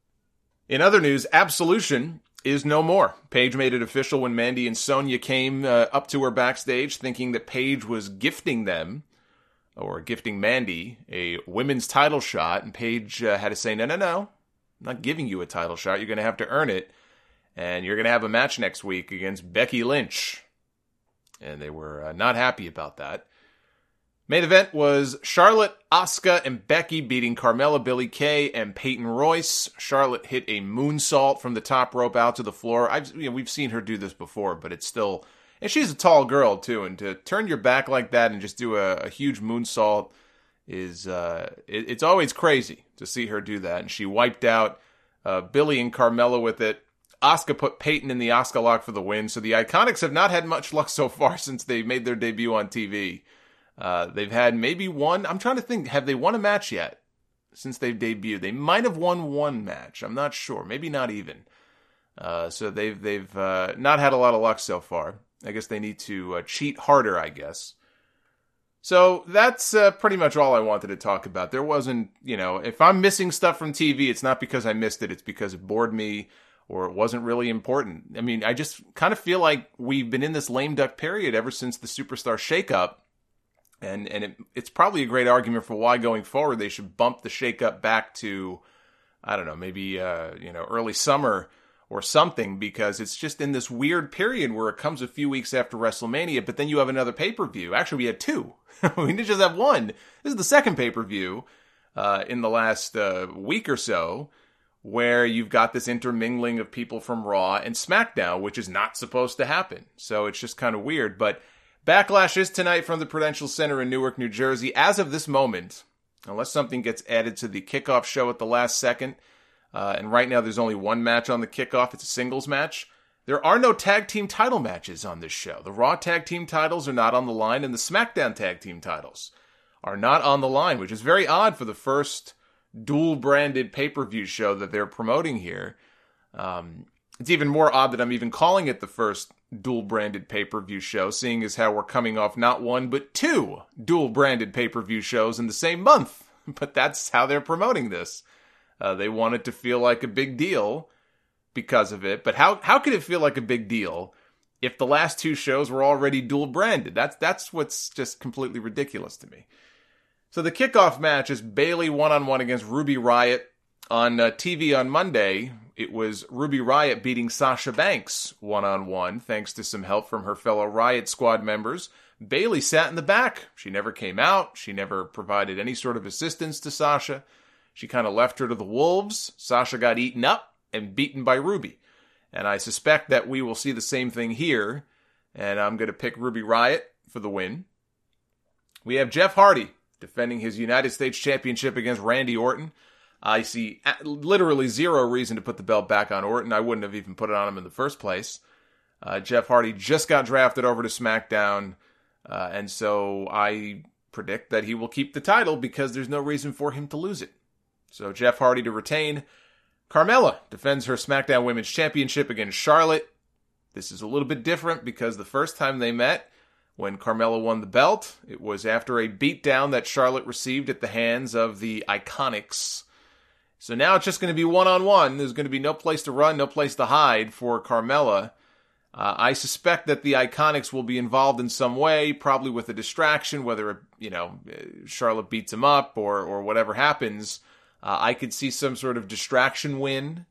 In other news, Absolution is no more. Paige made it official when Mandy and Sonya came up to her backstage, thinking that Paige was gifting them, or gifting Mandy, a women's title shot, and Paige had to say, no, I'm not giving you a title shot. You're going to have to earn it, and you're going to have a match next week against Becky Lynch. And they were not happy about that. Main event was Charlotte, Asuka, and Becky beating Carmella, Billie Kay, and Peyton Royce. Charlotte hit a moonsault from the top rope out to the floor. We've seen her do this before, but it's still... And she's a tall girl, too. And to turn your back like that and just do a huge moonsault is... it's always crazy to see her do that. And she wiped out Billie and Carmella with it. Asuka put Peyton in the Asuka lock for the win, so the Iconics have not had much luck so far since they made their debut on TV. They've had maybe one. I'm trying to think. Have they won a match yet since they've debuted? They might have won one match. I'm not sure. Maybe not even. So they've not had a lot of luck so far. I guess they need to cheat harder, I guess. So that's pretty much all I wanted to talk about. There wasn't, if I'm missing stuff from TV, it's not because I missed it. It's because it bored me or it wasn't really important. I mean, I just kind of feel like we've been in this lame duck period ever since the Superstar shakeup. And it's probably a great argument for why going forward they should bump the shakeup back to, I don't know, maybe, early summer or something, because it's just in this weird period where it comes a few weeks after WrestleMania, but then you have another pay-per-view. Actually, we had two. We didn't just have one. This is the second pay-per-view in the last week or so, where you've got this intermingling of people from Raw and SmackDown, which is not supposed to happen. So it's just kind of weird. But Backlash is tonight from the Prudential Center in Newark, New Jersey. As of this moment, unless something gets added to the kickoff show at the last second, and right now there's only one match on the kickoff. It's a singles match. There are no tag team title matches on this show. The Raw tag team titles are not on the line, and the SmackDown tag team titles are not on the line, which is very odd for the first dual-branded pay-per-view show that they're promoting here. It's even more odd that I'm even calling it the first dual-branded pay-per-view show, seeing as how we're coming off not one, but two dual-branded pay-per-view shows in the same month. But that's how they're promoting this. They want it to feel like a big deal because of it. But how could it feel like a big deal if the last two shows were already dual branded? That's what's just completely ridiculous to me. So the kickoff match is Bayley one-on-one against Ruby Riott. On TV on Monday, it was Ruby Riott beating Sasha Banks one-on-one, thanks to some help from her fellow Riott Squad members. Bayley sat in the back. She never came out. She never provided any sort of assistance to Sasha. She kind of left her to the wolves. Sasha got eaten up and beaten by Ruby. And I suspect that we will see the same thing here. And I'm going to pick Ruby Riott for the win. We have Jeff Hardy defending his United States Championship against Randy Orton. I see literally zero reason to put the belt back on Orton. I wouldn't have even put it on him in the first place. Jeff Hardy just got drafted over to SmackDown. And so I predict that he will keep the title because there's no reason for him to lose it. So Jeff Hardy to retain. Carmella defends her SmackDown Women's Championship against Charlotte. This is a little bit different because the first time they met, when Carmella won the belt, it was after a beatdown that Charlotte received at the hands of the Iconics. So now it's just going to be one-on-one. There's going to be no place to run, no place to hide for Carmella. I suspect that the Iconics will be involved in some way, probably with a distraction, whether, Charlotte beats him up or whatever happens. I could see some sort of distraction win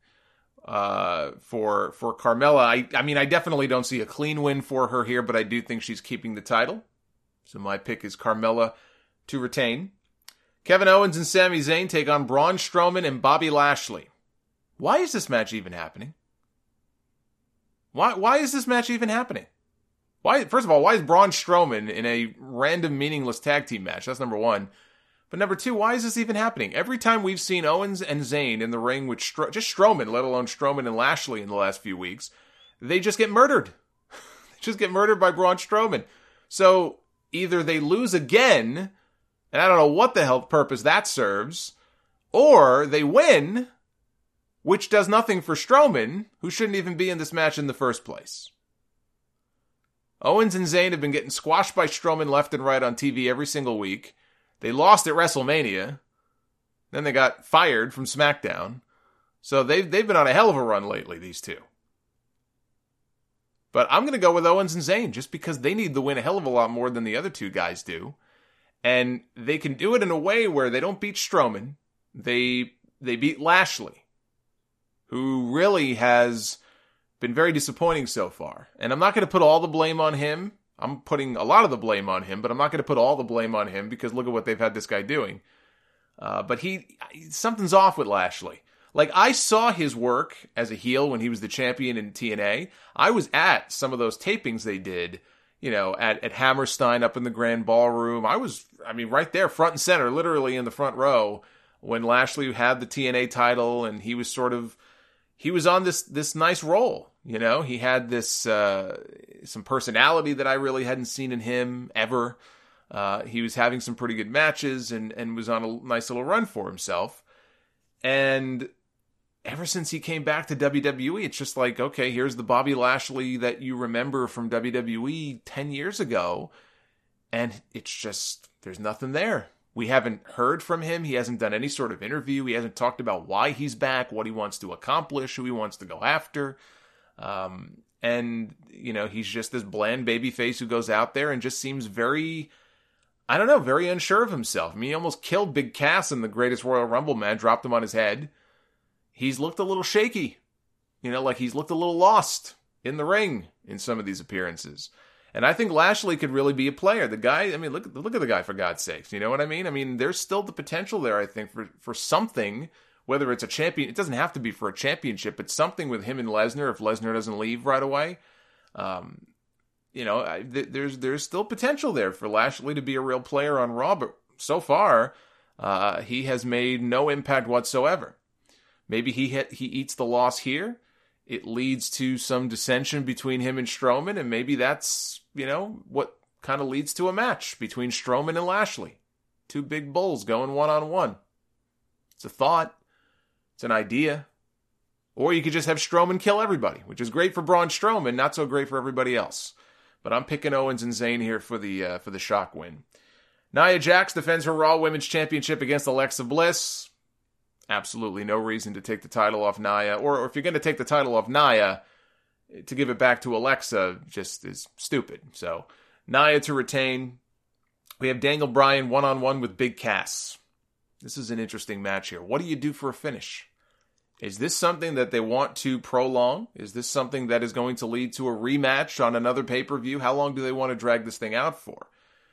for Carmella. I definitely don't see a clean win for her here, but I do think she's keeping the title. So my pick is Carmella to retain. Kevin Owens and Sami Zayn take on Braun Strowman and Bobby Lashley. Why is this match even happening? Why is this match even happening? First of all, why is Braun Strowman in a random meaningless tag team match? That's number one. But number two, why is this even happening? Every time we've seen Owens and Zayn in the ring with just Strowman, let alone Strowman and Lashley in the last few weeks, they just get murdered. They just get murdered by Braun Strowman. So either they lose again, and I don't know what the hell purpose that serves, or they win, which does nothing for Strowman, who shouldn't even be in this match in the first place. Owens and Zayn have been getting squashed by Strowman left and right on TV every single week. They lost at WrestleMania. Then they got fired from SmackDown. So they've been on a hell of a run lately, these two. But I'm going to go with Owens and Zayn just because they need the win a hell of a lot more than the other two guys do. And they can do it in a way where they don't beat Strowman. They beat Lashley, who really has been very disappointing so far. And I'm not going to put all the blame on him. I'm putting a lot of the blame on him, but I'm not going to put all the blame on him because look at what they've had this guy doing. But something's off with Lashley. Like, I saw his work as a heel when he was the champion in TNA. I was at some of those tapings they did, at Hammerstein up in the Grand Ballroom. I was right there, front and center, literally in the front row when Lashley had the TNA title and he was on this nice roll. He had this, some personality that I really hadn't seen in him ever. He was having some pretty good matches and was on a nice little run for himself. And ever since he came back to WWE, it's just like, okay, here's the Bobby Lashley that you remember from WWE 10 years ago. And it's just, there's nothing there. We haven't heard from him. He hasn't done any sort of interview. He hasn't talked about why he's back, what he wants to accomplish, who he wants to go after. And, he's just this bland babyface who goes out there and just seems very, very unsure of himself. I mean, he almost killed Big Cass in the Greatest Royal Rumble match, dropped him on his head. He's looked a little shaky. Like he's looked a little lost in the ring in some of these appearances. And I think Lashley could really be a player. The guy, look at the guy, for God's sakes. You know what I mean? I mean, there's still the potential there, I think, for something, whether it's a champion. It doesn't have to be for a championship, but something with him and Lesnar, if Lesnar doesn't leave right away. There's still potential there for Lashley to be a real player on Raw, but so far, he has made no impact whatsoever. Maybe he eats the loss here. It leads to some dissension between him and Strowman, and maybe that's, what kind of leads to a match between Strowman and Lashley. Two big bulls going one-on-one. It's a thought. It's an idea. Or you could just have Strowman kill everybody, which is great for Braun Strowman, not so great for everybody else. But I'm picking Owens and Zayn here for the shock win. Nia Jax defends her Raw Women's Championship against Alexa Bliss. Absolutely no reason to take the title off Nia. Or if you're going to take the title off Nia, to give it back to Alexa just is stupid. So, Nia to retain. We have Daniel Bryan one-on-one with Big Cass. This is an interesting match here. What do you do for a finish? Is this something that they want to prolong? Is this something that is going to lead to a rematch on another pay-per-view? How long do they want to drag this thing out for?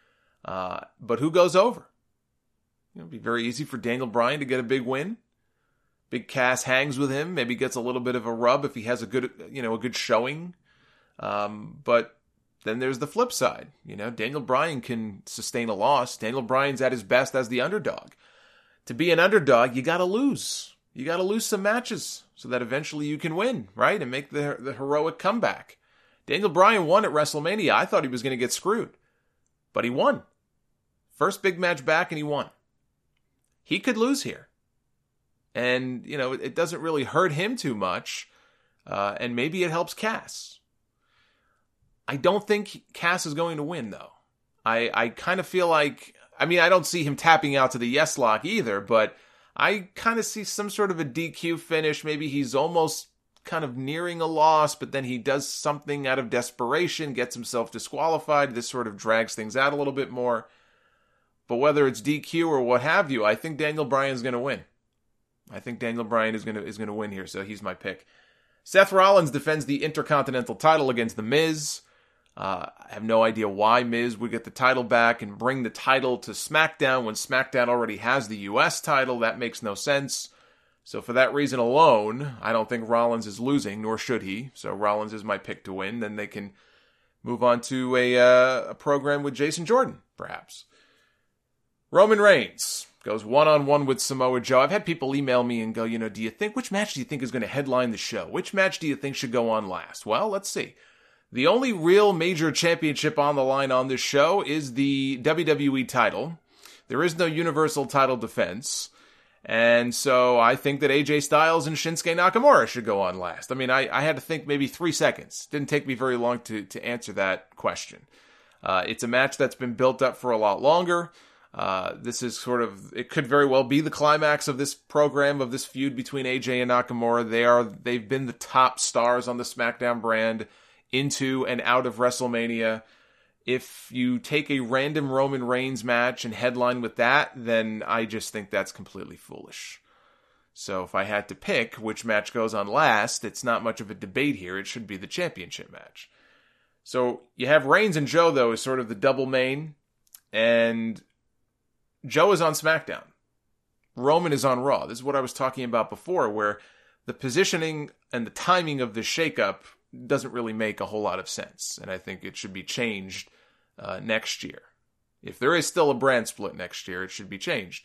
But who goes over? It'd be very easy for Daniel Bryan to get a big win. Big Cass hangs with him, maybe gets a little bit of a rub if he has a good showing. But then there's the flip side. Daniel Bryan can sustain a loss. Daniel Bryan's at his best as the underdog. To be an underdog, you got to lose. You got to lose some matches so that eventually you can win, right? And make the heroic comeback. Daniel Bryan won at WrestleMania. I thought he was going to get screwed. But he won. First big match back and he won. He could lose here. And, it doesn't really hurt him too much. And maybe it helps Cass. I don't think Cass is going to win, though. I kind of feel like, I don't see him tapping out to the yes lock either, but I kind of see some sort of a DQ finish. Maybe he's almost kind of nearing a loss, but then he does something out of desperation, gets himself disqualified. This sort of drags things out a little bit more. But whether it's DQ or what have you, I think Daniel Bryan's going to win. I think Daniel Bryan is going to win here, so he's my pick. Seth Rollins defends the Intercontinental title against The Miz. I have no idea why Miz would get the title back and bring the title to SmackDown when SmackDown already has the U.S. title. That makes no sense. So for that reason alone, I don't think Rollins is losing, nor should he. So Rollins is my pick to win. Then they can move on to a program with Jason Jordan, perhaps. Roman Reigns goes one-on-one with Samoa Joe. I've had people email me and go, which match do you think is going to headline the show? Which match do you think should go on last? Well, let's see. The only real major championship on the line on this show is the WWE title. There is no Universal title defense. And so I think that AJ Styles and Shinsuke Nakamura should go on last. I had to think maybe 3 seconds. Didn't take me very long to answer that question. It's a match that's been built up for a lot longer. This is it could very well be the climax of this program, of this feud between AJ and Nakamura. They've been the top stars on the SmackDown brand into and out of WrestleMania. If you take a random Roman Reigns match and headline with that, then I just think that's completely foolish. So if I had to pick which match goes on last, it's not much of a debate here. It should be the championship match. So you have Reigns and Joe, though, as sort of the double main. And Joe is on SmackDown. Roman is on Raw. This is what I was talking about before, where the positioning and the timing of the shakeup doesn't really make a whole lot of sense. And I think it should be changed next year. If there is still a brand split next year, it should be changed.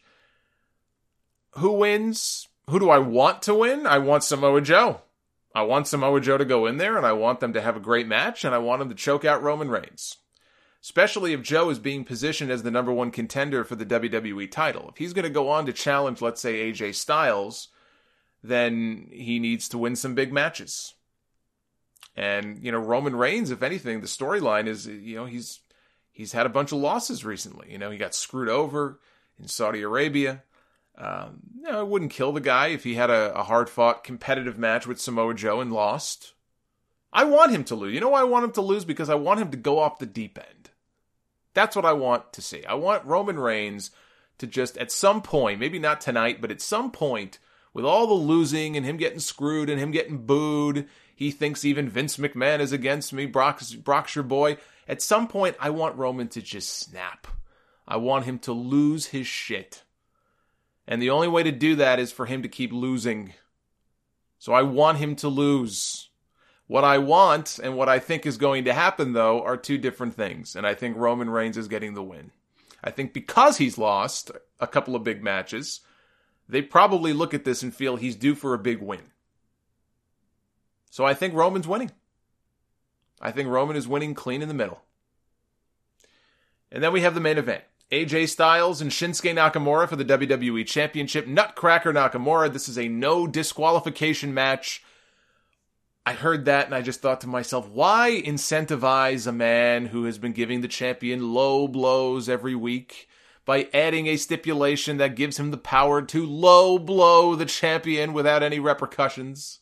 Who wins? Who do I want to win? I want Samoa Joe. I want Samoa Joe to go in there, and I want them to have a great match, and I want them to choke out Roman Reigns. especially if Joe is being positioned as the number one contender for the WWE title. If he's going to go on to challenge, let's say, AJ Styles, then he needs to win some big matches. And, Roman Reigns, if anything, the storyline is, he's had a bunch of losses recently. He got screwed over in Saudi Arabia. It wouldn't kill the guy if he had a hard-fought competitive match with Samoa Joe and lost. I want him to lose. You know why I want him to lose? Because I want him to go off the deep end. That's what I want to see. I want Roman Reigns to just, at some point, maybe not tonight, but at some point, with all the losing and him getting screwed and him getting booed, he thinks even Vince McMahon is against me, Brock's your boy. At some point, I want Roman to just snap. I want him to lose his shit. And the only way to do that is for him to keep losing. So I want him to lose. What I want and what I think is going to happen, though, are two different things. And I think Roman Reigns is getting the win. I think because he's lost a couple of big matches, they probably look at this and feel he's due for a big win. So I think Roman's winning. I think Roman is winning clean in the middle. And then we have the main event. AJ Styles and Shinsuke Nakamura for the WWE Championship. Nutcracker Nakamura. This is a no disqualification match. I heard that and I just thought to myself, why incentivize a man who has been giving the champion low blows every week by adding a stipulation that gives him the power to low blow the champion without any repercussions?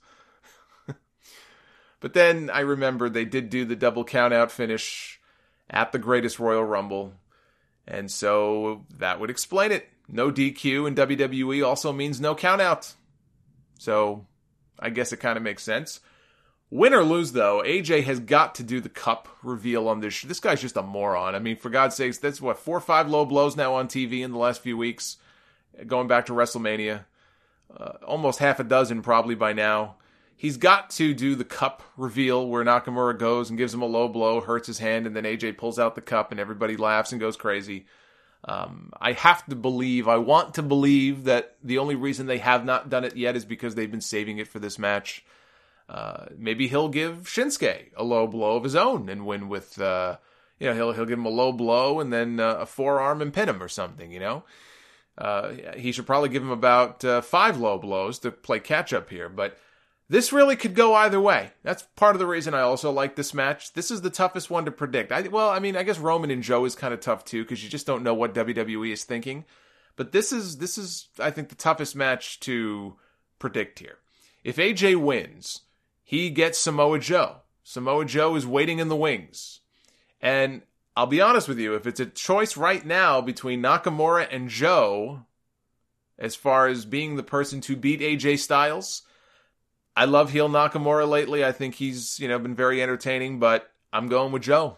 But then I remembered they did do the double countout finish at the Greatest Royal Rumble. And so that would explain it. No DQ in WWE also means no countout. So I guess it kind of makes sense. Win or lose, though, AJ has got to do the cup reveal on this. This guy's just a moron. I mean, for God's sakes, that's 4 or 5 low blows now on TV in the last few weeks, going back to WrestleMania. Almost half a dozen probably by now. He's got to do the cup reveal where Nakamura goes and gives him a low blow, hurts his hand, and then AJ pulls out the cup and everybody laughs and goes crazy. I want to believe that the only reason they have not done it yet is because they've been saving it for this match. Maybe he'll give Shinsuke a low blow of his own and win with, he'll give him a low blow and then a forearm and pin him or something, He should probably give him about 5 low blows to play catch up here, but this really could go either way. That's part of the reason I also like this match. This is the toughest one to predict. I guess Roman and Joe is kind of tough too, because you just don't know what WWE is thinking. But this is, I think, the toughest match to predict here. If AJ wins, he gets Samoa Joe. Samoa Joe is waiting in the wings. And I'll be honest with you, if it's a choice right now between Nakamura and Joe, as far as being the person to beat AJ Styles, I love heel Nakamura lately. I think he's, been very entertaining, but I'm going with Joe.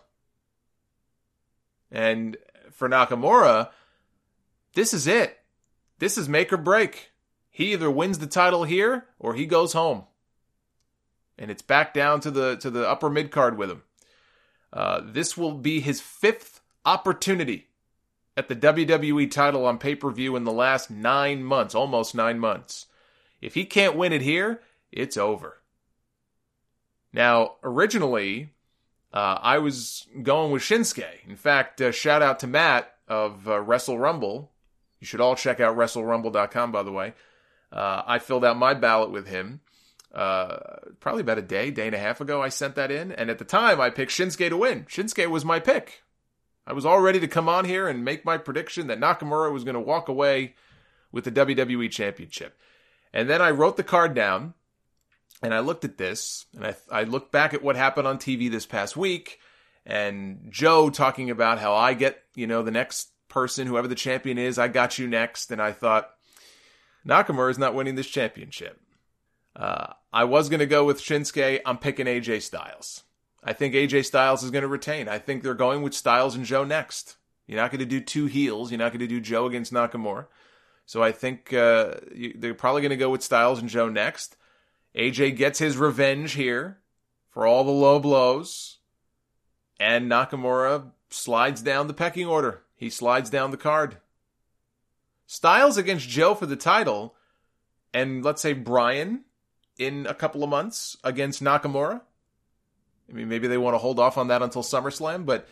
And for Nakamura, this is it. This is make or break. He either wins the title here or he goes home. And it's back down to the upper mid card with him. This will be his 5th opportunity at the WWE title on pay-per-view in the last 9 months, almost 9 months. If he can't win it here, it's over. Now, originally, I was going with Shinsuke. In fact, shout out to Matt of Wrestle Rumble. You should all check out WrestleRumble.com, by the way. I filled out my ballot with him. Probably about a day and a half ago, I sent that in. And at the time, I picked Shinsuke to win. Shinsuke was my pick. I was all ready to come on here and make my prediction that Nakamura was going to walk away with the WWE Championship. And then I wrote the card down. And I looked at this, and I looked back at what happened on TV this past week, and Joe talking about how I get, the next person, whoever the champion is, I got you next, and I thought, Nakamura is not winning this championship. I was going to go with Shinsuke. I'm picking AJ Styles. I think AJ Styles is going to retain. I think they're going with Styles and Joe next. You're not going to do 2 heels. You're not going to do Joe against Nakamura. So I think they're probably going to go with Styles and Joe next. AJ gets his revenge here for all the low blows, and Nakamura slides down the pecking order. He slides down the card. Styles against Joe for the title, and let's say Bryan in a couple of months against Nakamura. I mean, maybe they want to hold off on that until SummerSlam, but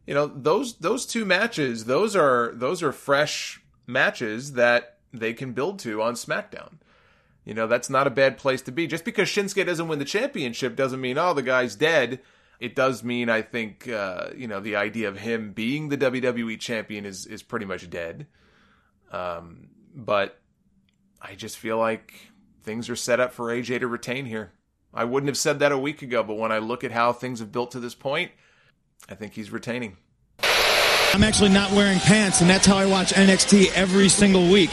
those two matches, those are fresh matches that they can build to on SmackDown. That's not a bad place to be. Just because Shinsuke doesn't win the championship doesn't mean, the guy's dead. It does mean, I think, the idea of him being the WWE champion is pretty much dead. But I just feel like things are set up for AJ to retain here. I wouldn't have said that a week ago, but when I look at how things have built to this point, I think he's retaining. I'm actually not wearing pants, and that's how I watch NXT every single week.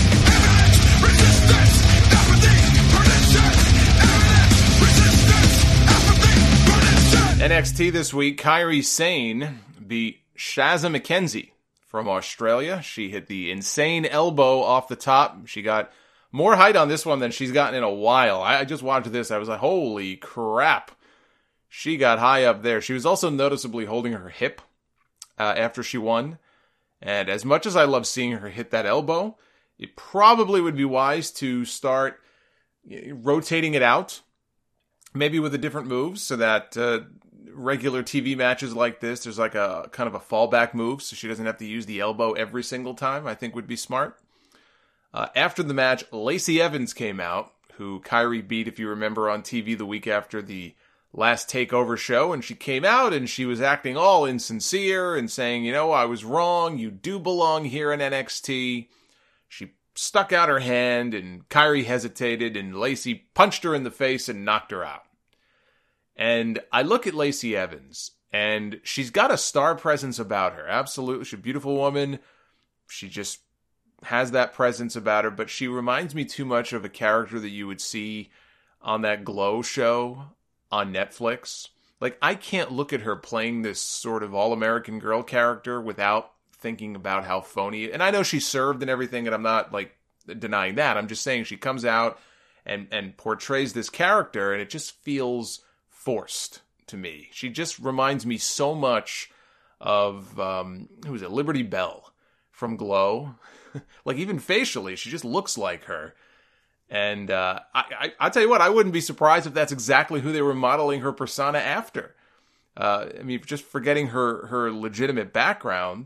NXT this week, Kairi Sane beat Shazza McKenzie from Australia. She hit the insane elbow off the top. She got more height on this one than she's gotten in a while. I just watched this. I was like, holy crap. She got high up there. She was also noticeably holding her hip after she won. And as much as I love seeing her hit that elbow, it probably would be wise to start rotating it out, maybe with a different move, so that regular TV matches like this, there's like a kind of a fallback move, so she doesn't have to use the elbow every single time, I think would be smart. After the match, Lacey Evans came out, who Kairi beat, if you remember, on TV the week after the last TakeOver show, and she came out and she was acting all insincere and saying, I was wrong, you do belong here in NXT. She stuck out her hand and Kairi hesitated and Lacey punched her in the face and knocked her out. And I look at Lacey Evans, and she's got a star presence about her. Absolutely. She's a beautiful woman. She just has that presence about her, but she reminds me too much of a character that you would see on that Glow show on Netflix. Like, I can't look at her playing this sort of all-American girl character without thinking about how phony. And I know she served and everything, and I'm not, denying that. I'm just saying she comes out and portrays this character, and it just feels forced to me. She just reminds me so much of who is it, Liberty Bell from Glow. Even facially, she just looks like her. And I tell you what, I wouldn't be surprised if that's exactly who they were modeling her persona after. Just forgetting her legitimate background.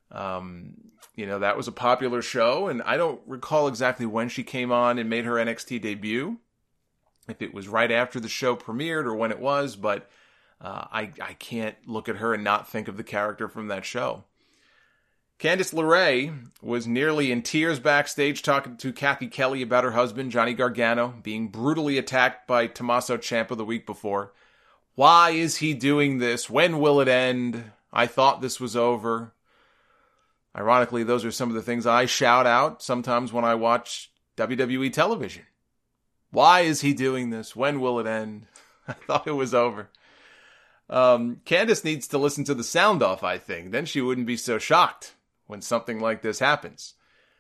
That was a popular show, and I don't recall exactly when she came on and made her NXT debut. If it was right after the show premiered or when it was, but I can't look at her and not think of the character from that show. Candice LeRae was nearly in tears backstage talking to Kathy Kelly about her husband, Johnny Gargano, being brutally attacked by Tommaso Ciampa the week before. Why is he doing this? When will it end? I thought this was over. Ironically, those are some of the things I shout out sometimes when I watch WWE television. Why is he doing this? When will it end? I thought it was over. Candice needs to listen to the sound off, I think. Then she wouldn't be so shocked when something like this happens.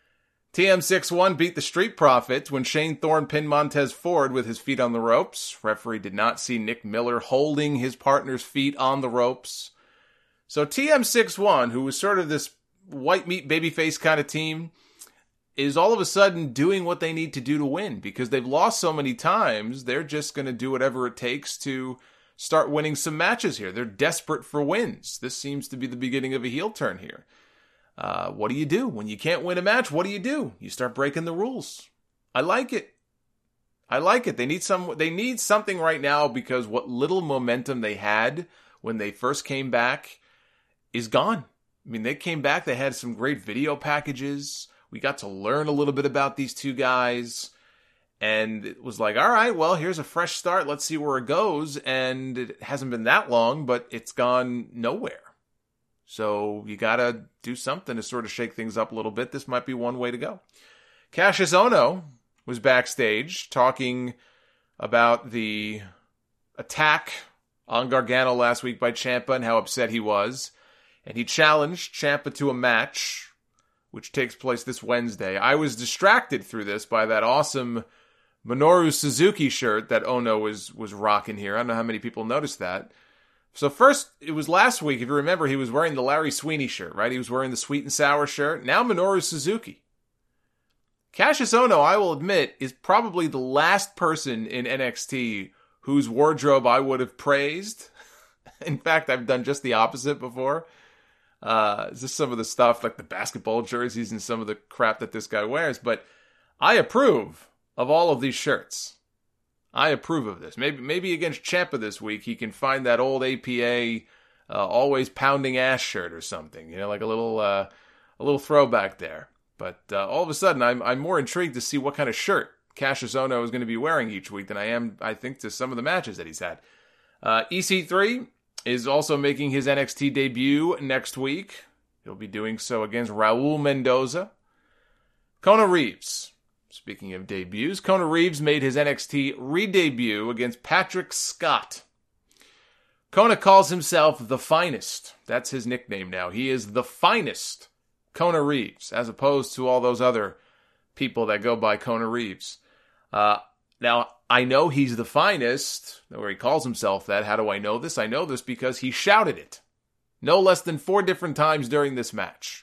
TM61 beat the Street Profits when Shane Thorne pinned Montez Ford with his feet on the ropes. Referee did not see Nick Miller holding his partner's feet on the ropes. So TM61, who was sort of this white meat babyface kind of team, is all of a sudden doing what they need to do to win, because they've lost so many times. They're just going to do whatever it takes to start winning some matches here. They're desperate for wins. This seems to be the beginning of a heel turn here. What do you do when you can't win a match? What do? You start breaking the rules. I like it. They need something right now, because what little momentum they had when they first came back is gone. They came back, they had some great video packages. We got to learn a little bit about these two guys. And it was like, all right, well, here's a fresh start. Let's see where it goes. And it hasn't been that long, but it's gone nowhere. So you got to do something to sort of shake things up a little bit. This might be one way to go. Cassius Ohno was backstage talking about the attack on Gargano last week by Ciampa and how upset he was. And he challenged Ciampa to a match, which takes place this Wednesday. I was distracted through this by that awesome Minoru Suzuki shirt that Ohno was rocking here. I don't know how many people noticed that. So first, it was last week, if you remember, he was wearing the Larry Sweeney shirt, right? He was wearing the Sweet and Sour shirt. Now Minoru Suzuki. Cassius Ohno, I will admit, is probably the last person in NXT whose wardrobe I would have praised. In fact, I've done just the opposite before. Just some of the stuff, like the basketball jerseys and some of the crap that this guy wears. But I approve of all of these shirts. I approve of this. Maybe against Ciampa this week, he can find that old APA always pounding ass shirt or something. Like a little throwback there. But all of a sudden, I'm more intrigued to see what kind of shirt Cassius Ohno is going to be wearing each week than I am, I think, to some of the matches that he's had. EC3 is also making his NXT debut next week. He'll be doing so against Raul Mendoza. Kona Reeves. Speaking of debuts, Kona Reeves made his NXT re-debut against Patrick Scott. Kona calls himself the Finest. That's his nickname now. He is the Finest Kona Reeves, as opposed to all those other people that go by Kona Reeves. Now, I know he's the finest, or he calls himself that. How do I know this? I know this because he shouted it no less than 4 different times during this match.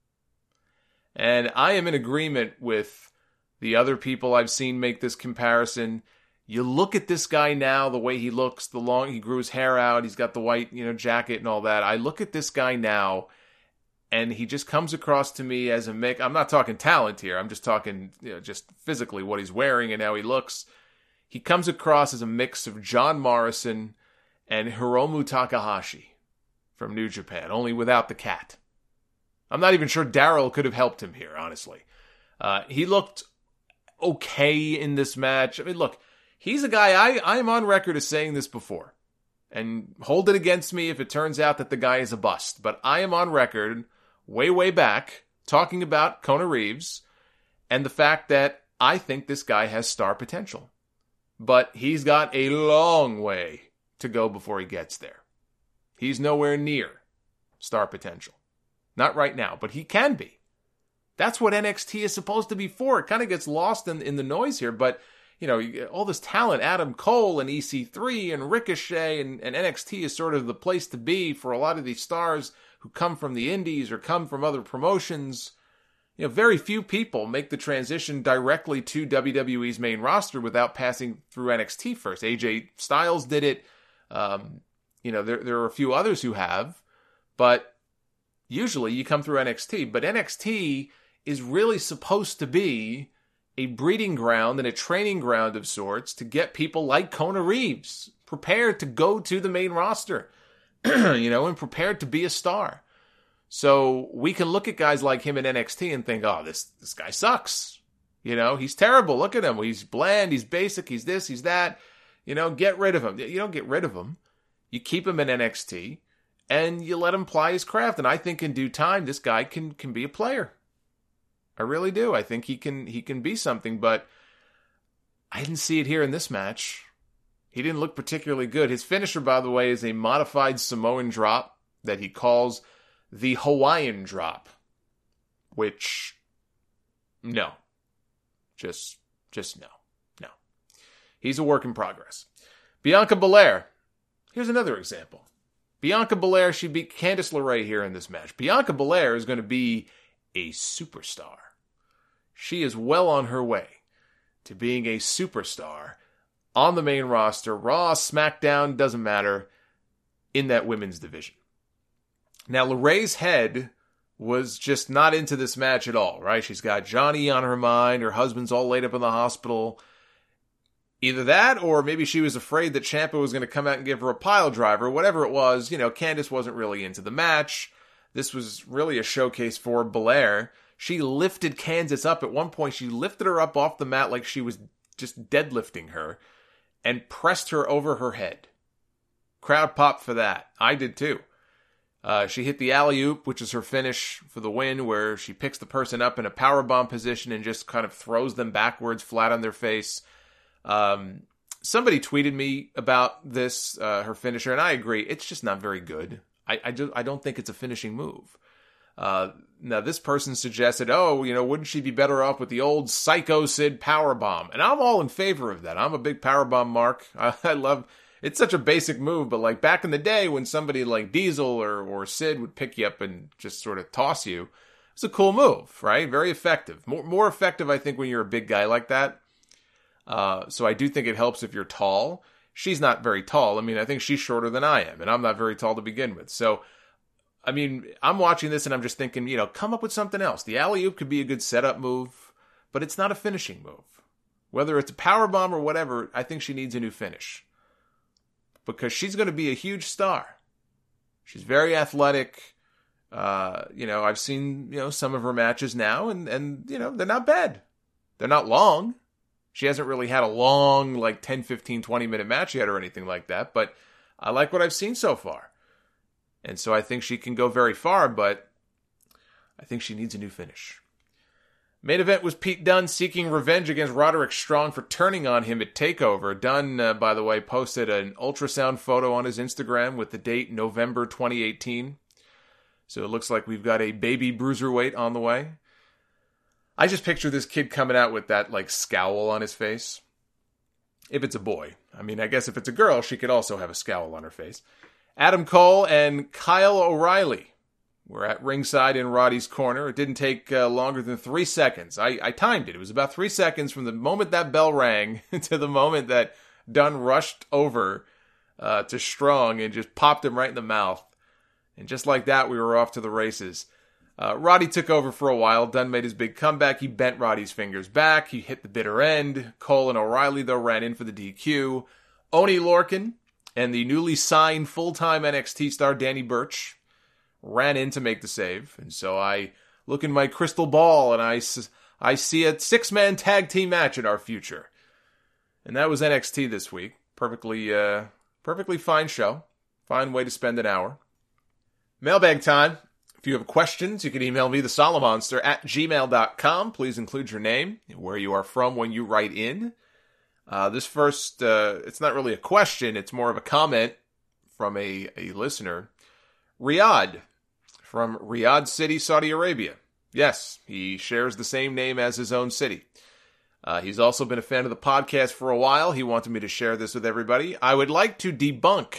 And I am in agreement with the other people I've seen make this comparison. You look at this guy now, the way he looks, he grew his hair out, he's got the white, jacket and all that. I look at this guy now, and he just comes across to me as a mix. I'm not talking talent here. I'm just talking, just physically what he's wearing and how he looks. He comes across as a mix of John Morrison and Hiromu Takahashi from New Japan, only without the cat. I'm not even sure Daryl could have helped him here, honestly. He looked okay in this match. I mean, look, he's a guy, I'm on record as saying this before. And hold it against me if it turns out that the guy is a bust. But I am on record way back talking about Kona Reeves and the fact that I think this guy has star potential. But he's got a long way to go before he gets there. He's nowhere near star potential. Not right now, but he can be. That's what NXT is supposed to be for. It kind of gets lost in the noise here, but all this talent, Adam Cole and EC3 and Ricochet and NXT is sort of the place to be for a lot of these stars who come from the indies or come from other promotions. Very few people make the transition directly to WWE's main roster without passing through NXT first. AJ Styles did it. There are a few others who have, but usually you come through NXT. But NXT is really supposed to be a breeding ground and a training ground of sorts to get people like Kona Reeves prepared to go to the main roster, and prepared to be a star. So we can look at guys like him in NXT and think, oh, this guy sucks. He's terrible. Look at him. He's bland. He's basic. He's this. He's that. Get rid of him. You don't get rid of him. You keep him in NXT and you let him ply his craft. And I think in due time, this guy can be a player. I really do. I think he can be something, but I didn't see it here in this match. He didn't look particularly good. His finisher, by the way, is a modified Samoan drop that he calls the Hawaiian drop, which, no. Just no. He's a work in progress. Bianca Belair. Here's another example. Bianca Belair, she beat Candice LeRae here in this match. Bianca Belair is going to be a superstar. She is well on her way to being a superstar on the main roster. Raw, SmackDown, doesn't matter, in that women's division. Now, LeRae's head was just not into this match at all, right? She's got Johnny on her mind. Her husband's all laid up in the hospital. Either that, or maybe she was afraid that Ciampa was going to come out and give her a pile driver. Whatever it was, Candice wasn't really into the match. This was really a showcase for Belair. She lifted Candice up. At one point, she lifted her up off the mat like she was just deadlifting her and pressed her over her head. Crowd popped for that. I did too. She hit the alley-oop, which is her finish for the win, where she picks the person up in a powerbomb position and just kind of throws them backwards, flat on their face. Somebody tweeted me about this, her finisher, and I agree. It's just not very good. I don't think it's a finishing move. Now, this person suggested, wouldn't she be better off with the old Psycho Sid powerbomb? And I'm all in favor of that. I'm a big powerbomb mark. I love. It's such a basic move, but like back in the day when somebody like Diesel or Sid would pick you up and just sort of toss you, it's a cool move, right? Very effective. More effective, I think, when you're a big guy like that. So I do think it helps if you're tall. She's not very tall. I mean, I think she's shorter than I am, and I'm not very tall to begin with. So I mean, I'm watching this and I'm just thinking, come up with something else. The alley-oop could be a good setup move, but it's not a finishing move. Whether it's a power bomb or whatever, I think she needs a new finish. Because she's going to be a huge star. She's very athletic. I've seen, some of her matches now, and they're not bad. They're not long. She hasn't really had a long, 10, 15, 20-minute match yet or anything like that, but I like what I've seen so far. And so I think she can go very far, but I think she needs a new finish. Main event was Pete Dunne seeking revenge against Roderick Strong for turning on him at TakeOver. Dunne, by the way, posted an ultrasound photo on his Instagram with the date November 2018. So it looks like we've got a baby bruiserweight on the way. I just picture this kid coming out with that, scowl on his face. If it's a boy. I mean, I guess if it's a girl, she could also have a scowl on her face. Adam Cole and Kyle O'Reilly were at ringside in Roddy's corner. It didn't take longer than 3 seconds. I timed it. It was about 3 seconds from the moment that bell rang to the moment that Dunne rushed over to Strong and just popped him right in the mouth. And just like that, we were off to the races. Roddy took over for a while. Dunne made his big comeback. He bent Roddy's fingers back. He hit the bitter end. Cole and O'Reilly, though, ran in for the DQ. Oney Lorcan and the newly signed full-time NXT star Danny Burch ran in to make the save. And so I look in my crystal ball and I see a 6-man tag team match in our future. And that was NXT this week. Perfectly fine show. Fine way to spend an hour. Mailbag time. If you have questions, you can email me, thesolomonster@gmail.com. Please include your name, where you are from when you write in. This first, it's not really a question, it's more of a comment from a listener. Riyadh, from Riyadh City, Saudi Arabia. Yes, he shares the same name as his own city. He's also been a fan of the podcast for a while. He wanted me to share this with everybody. I would like to debunk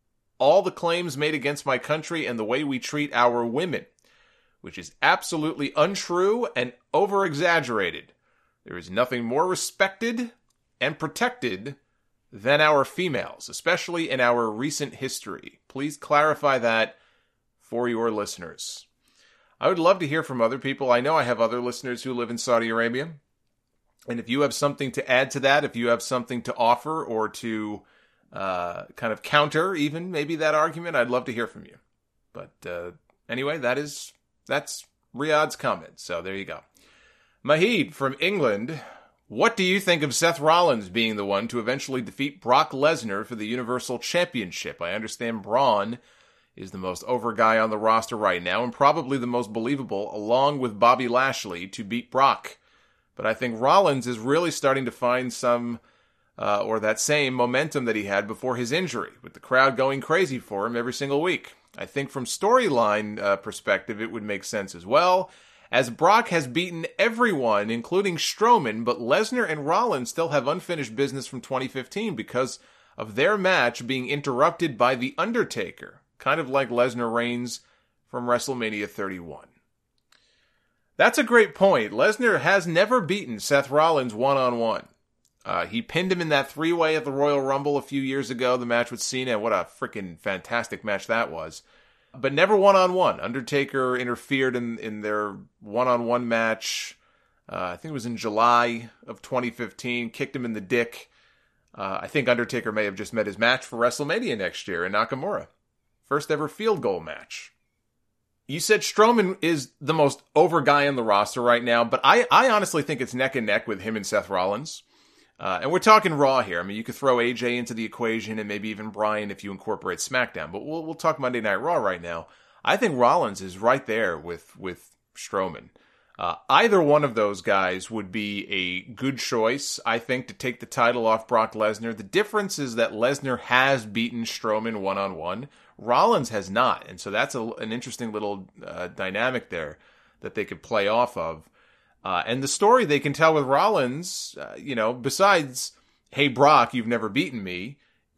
all the claims made against my country and the way we treat our women, which is absolutely untrue and over-exaggerated. There is nothing more respected and protected than our females, especially in our recent history. Please clarify that for your listeners. I would love to hear from other people. I know I have other listeners who live in Saudi Arabia. And if you have something to add to that, if you have something to offer or to kind of counter even maybe that argument, I'd love to hear from you. But anyway, that's Riyadh's comment. So there you go. Mahid from England. What do you think of Seth Rollins being the one to eventually defeat Brock Lesnar for the Universal Championship? I understand Braun is the most over guy on the roster right now and probably the most believable, along with Bobby Lashley, to beat Brock. But I think Rollins is really starting to find some, or that same momentum that he had before his injury, with the crowd going crazy for him every single week. I think from storyline perspective, it would make sense as well, as Brock has beaten everyone, including Strowman, but Lesnar and Rollins still have unfinished business from 2015 because of their match being interrupted by The Undertaker, kind of like Lesnar Reigns from WrestleMania 31. That's a great point. Lesnar has never beaten Seth Rollins one-on-one. He pinned him in that 3-way at the Royal Rumble a few years ago, the match with Cena. What a freaking fantastic match that was. But never one-on-one. Undertaker interfered in their one-on-one match. I think it was in July of 2015. Kicked him in the dick. I think Undertaker may have just met his match for WrestleMania next year in Nakamura. First ever field goal match. You said Strowman is the most over guy on the roster right now, but I honestly think it's neck and neck with him and Seth Rollins. And we're talking Raw here. I mean, you could throw AJ into the equation and maybe even Bryan if you incorporate SmackDown. But we'll talk Monday Night Raw right now. I think Rollins is right there with Strowman. Either one of those guys would be a good choice, I think, to take the title off Brock Lesnar. The difference is that Lesnar has beaten Strowman one-on-one. Rollins has not. And so that's an interesting little dynamic there that they could play off of. And the story they can tell with Rollins, besides, hey, Brock, you've never beaten me,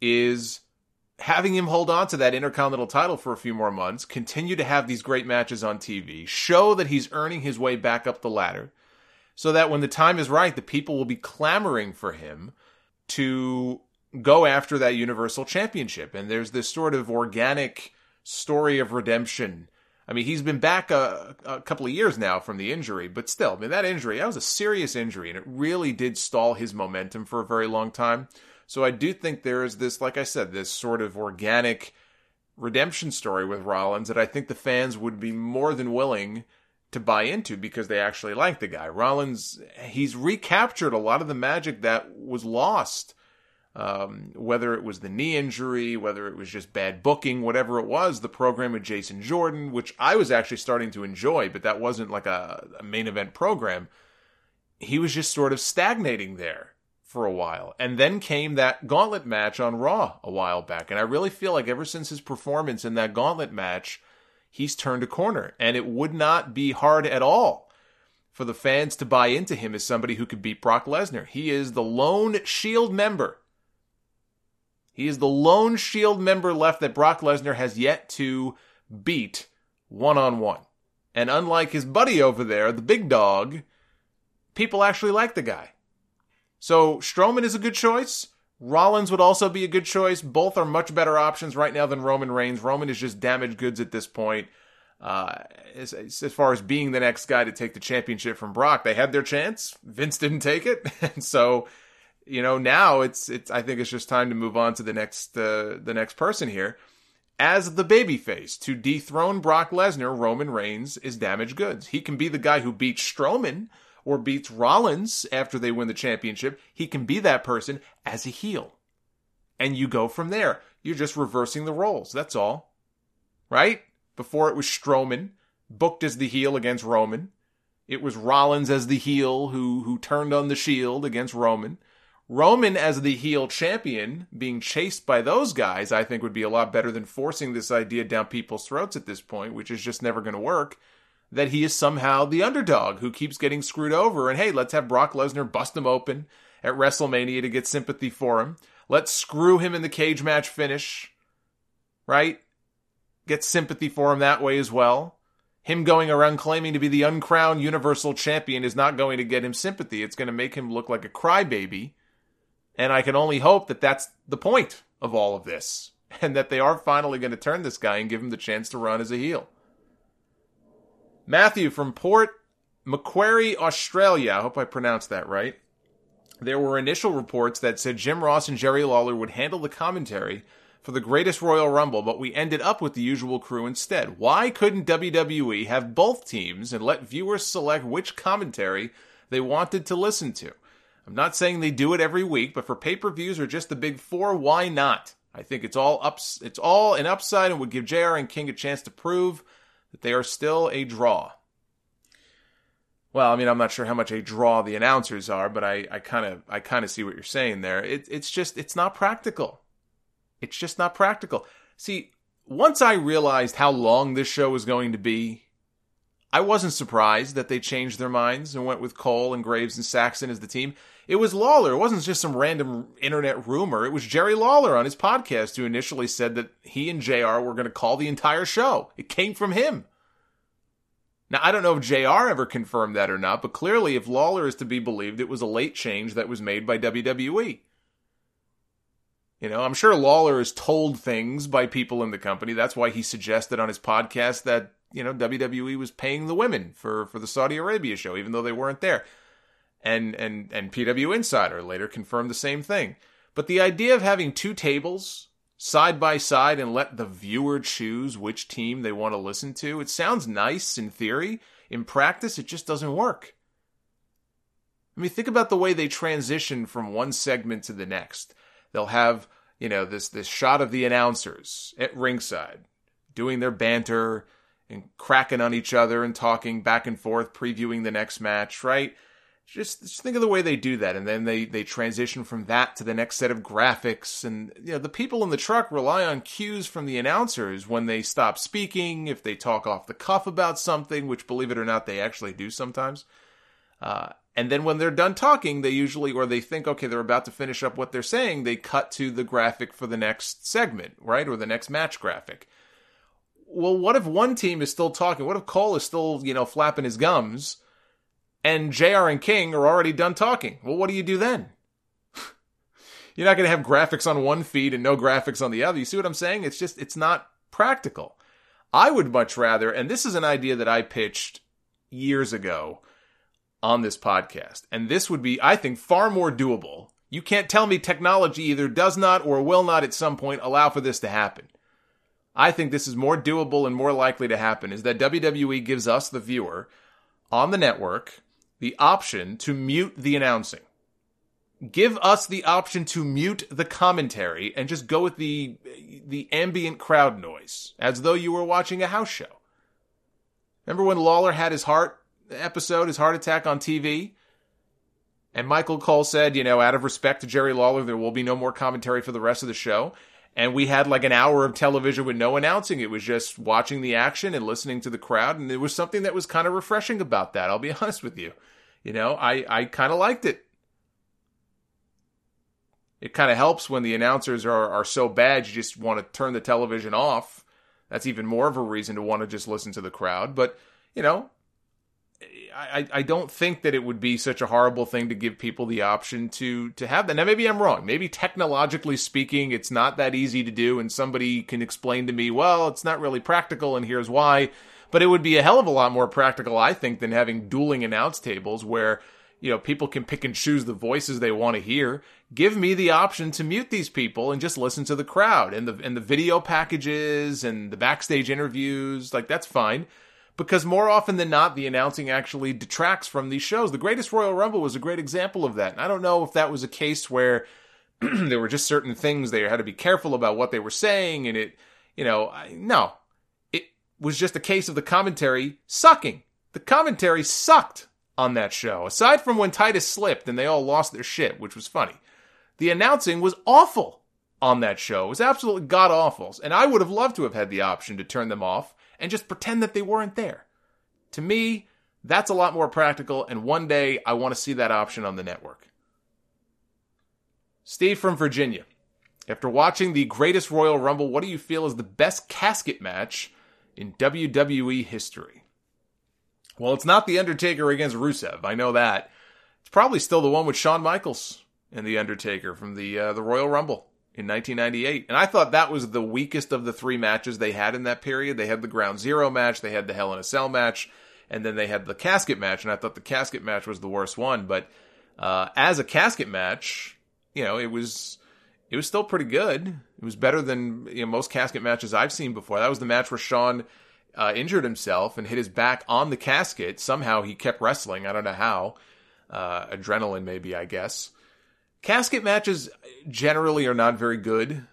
is having him hold on to that Intercontinental title for a few more months, continue to have these great matches on TV, show that he's earning his way back up the ladder, so that when the time is right, the people will be clamoring for him to go after that Universal Championship. And there's this sort of organic story of redemption. I mean, he's been back a couple of years now from the injury, but still, I mean, that was a serious injury, and it really did stall his momentum for a very long time. So I do think there is this, like I said, this sort of organic redemption story with Rollins that I think the fans would be more than willing to buy into because they actually like the guy. Rollins, he's recaptured a lot of the magic that was lost, whether it was the knee injury, whether it was just bad booking, whatever it was, the program with Jason Jordan, which I was actually starting to enjoy, but that wasn't like a main event program. He was just sort of stagnating there for a while. And then came that gauntlet match on Raw a while back. And I really feel like ever since his performance in that gauntlet match, he's turned a corner. And it would not be hard at all for the fans to buy into him as somebody who could beat Brock Lesnar. He is the lone Shield member. He is the lone Shield member left that Brock Lesnar has yet to beat one-on-one. And unlike his buddy over there, the big dog, people actually like the guy. So Strowman is a good choice. Rollins would also be a good choice. Both are much better options right now than Roman Reigns. Roman is just damaged goods at this point. As far as being the next guy to take the championship from Brock, they had their chance. Vince didn't take it. And so, now it's I think it's just time to move on to the next person here. As the babyface to dethrone Brock Lesnar, Roman Reigns is damaged goods. He can be the guy who beats Strowman or beats Rollins after they win the championship. He can be that person as a heel. And you go from there. You're just reversing the roles. That's all. Right? Before it was Strowman, booked as the heel against Roman. It was Rollins as the heel who turned on the Shield against Roman. Roman as the heel champion, being chased by those guys, I think would be a lot better than forcing this idea down people's throats at this point, which is just never going to work, that he is somehow the underdog who keeps getting screwed over. And hey, let's have Brock Lesnar bust him open at WrestleMania to get sympathy for him. Let's screw him in the cage match finish, right? Get sympathy for him that way as well. Him going around claiming to be the uncrowned Universal Champion is not going to get him sympathy. It's going to make him look like a crybaby. And I can only hope that that's the point of all of this. And that they are finally going to turn this guy and give him the chance to run as a heel. Matthew from Port Macquarie, Australia. I hope I pronounced that right. There were initial reports that said Jim Ross and Jerry Lawler would handle the commentary for the Greatest Royal Rumble, but we ended up with the usual crew instead. Why couldn't WWE have both teams and let viewers select which commentary they wanted to listen to? I'm not saying they do it every week, but for pay-per-views or just the big four, why not? I think it's all an upside and would give JR and King a chance to prove that they are still a draw. Well, I mean, I'm not sure how much a draw the announcers are, but I kind of see what you're saying there. It's not practical. It's just not practical. See, once I realized how long this show was going to be, I wasn't surprised that they changed their minds and went with Cole and Graves and Saxon as the team. It was Lawler. It wasn't just some random internet rumor. It was Jerry Lawler on his podcast who initially said that he and JR were going to call the entire show. It came from him. Now, I don't know if JR ever confirmed that or not, but clearly if Lawler is to be believed, it was a late change that was made by WWE. I'm sure Lawler is told things by people in the company. That's why he suggested on his podcast that, WWE was paying the women for the Saudi Arabia show, even though they weren't there. And PW Insider later confirmed the same thing. But the idea of having two tables side by side and let the viewer choose which team they want to listen to, it sounds nice in theory. In practice, it just doesn't work. I mean, think about the way they transition from one segment to the next. They'll have, this shot of the announcers at ringside doing their banter and cracking on each other and talking back and forth, previewing the next match, right? Just think of the way they do that. And then they transition from that to the next set of graphics. And, the people in the truck rely on cues from the announcers when they stop speaking, if they talk off the cuff about something, which, believe it or not, they actually do sometimes. And then when they're done talking, they think, okay, they're about to finish up what they're saying, they cut to the graphic for the next segment, right? Or the next match graphic. Well, what if one team is still talking? What if Cole is still, flapping his gums and JR and King are already done talking? Well, what do you do then? You're not going to have graphics on one feed and no graphics on the other. You see what I'm saying? It's not practical. I would much rather, and this is an idea that I pitched years ago on this podcast, and this would be, I think, far more doable. You can't tell me technology either does not or will not at some point allow for this to happen. I think this is more doable and more likely to happen, is that WWE gives us, the viewer, on the network, the option to mute the announcing. Give us the option to mute the commentary and just go with the ambient crowd noise, as though you were watching a house show. Remember when Lawler had his heart attack on TV? And Michael Cole said, out of respect to Jerry Lawler, there will be no more commentary for the rest of the show. And we had like an hour of television with no announcing. It was just watching the action and listening to the crowd. And there was something that was kind of refreshing about that. I'll be honest with you. I kind of liked it. It kind of helps when the announcers are so bad you just want to turn the television off. That's even more of a reason to want to just listen to the crowd. But, I don't think that it would be such a horrible thing to give people the option to have that. Now, maybe I'm wrong. Maybe technologically speaking, it's not that easy to do, and somebody can explain to me, well, it's not really practical, and here's why. But it would be a hell of a lot more practical, I think, than having dueling announce tables where people can pick and choose the voices they want to hear. Give me the option to mute these people and just listen to the crowd and the video packages and the backstage interviews. Like, that's fine. Because more often than not, the announcing actually detracts from these shows. The Greatest Royal Rumble was a great example of that. And I don't know if that was a case where there were just certain things they had to be careful about what they were saying. And no. It was just a case of the commentary sucking. The commentary sucked on that show. Aside from when Titus slipped and they all lost their shit, which was funny. The announcing was awful on that show. It was absolutely god-awful. And I would have loved to have had the option to turn them off and just pretend that they weren't there. To me, that's a lot more practical, and one day I want to see that option on the network. Steve from Virginia. After watching the Greatest Royal Rumble, what do you feel is the best casket match in WWE history? Well, it's not The Undertaker against Rusev. I know that. It's probably still the one with Shawn Michaels and The Undertaker from the Royal Rumble in 1998. And I thought that was the weakest of the three matches they had in that period. They had the Ground Zero match, they had the Hell in a Cell match, and then they had the casket match. And I thought the casket match was the worst one. But as a casket match, it was still pretty good. It was better than most casket matches I've seen before. That was the match where Shawn injured himself and hit his back on the casket. Somehow he kept wrestling. I don't know how. Adrenaline, maybe, I guess. Casket matches generally are not very good.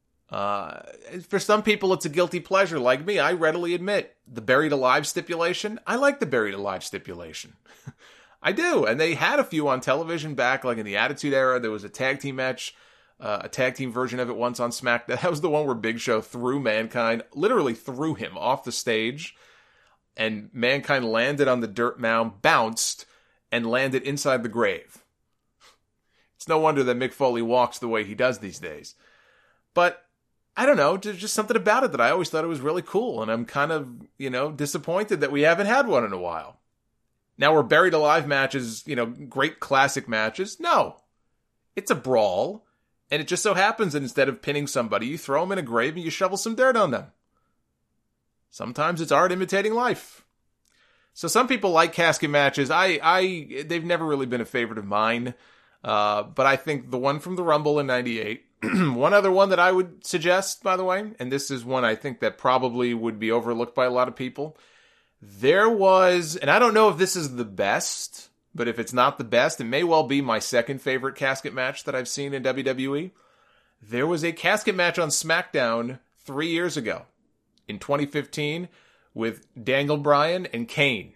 For some people, it's a guilty pleasure. Like me, I readily admit the buried alive stipulation. I like the buried alive stipulation. I do. And they had a few on television back, like in the Attitude Era. There was a tag team match, a tag team version of it once on SmackDown. That was the one where Big Show threw Mankind, literally threw him off the stage. And Mankind landed on the dirt mound, bounced, and landed inside the grave. It's no wonder that Mick Foley walks the way he does these days. But, I don't know, there's just something about it that I always thought it was really cool. And I'm kind of, disappointed that we haven't had one in a while. Now, were buried alive matches, great classic matches? No. It's a brawl. And it just so happens that instead of pinning somebody, you throw them in a grave and you shovel some dirt on them. Sometimes it's art imitating life. So some people like casket matches. They've never really been a favorite of mine. But I think the one from the Rumble in 98, one other one that I would suggest, by the way, and this is one I think that probably would be overlooked by a lot of people. There was, and I don't know if this is the best, but if it's not the best, it may well be my second favorite casket match that I've seen in WWE. There was a casket match on SmackDown 3 years ago in 2015 with Daniel Bryan and Kane.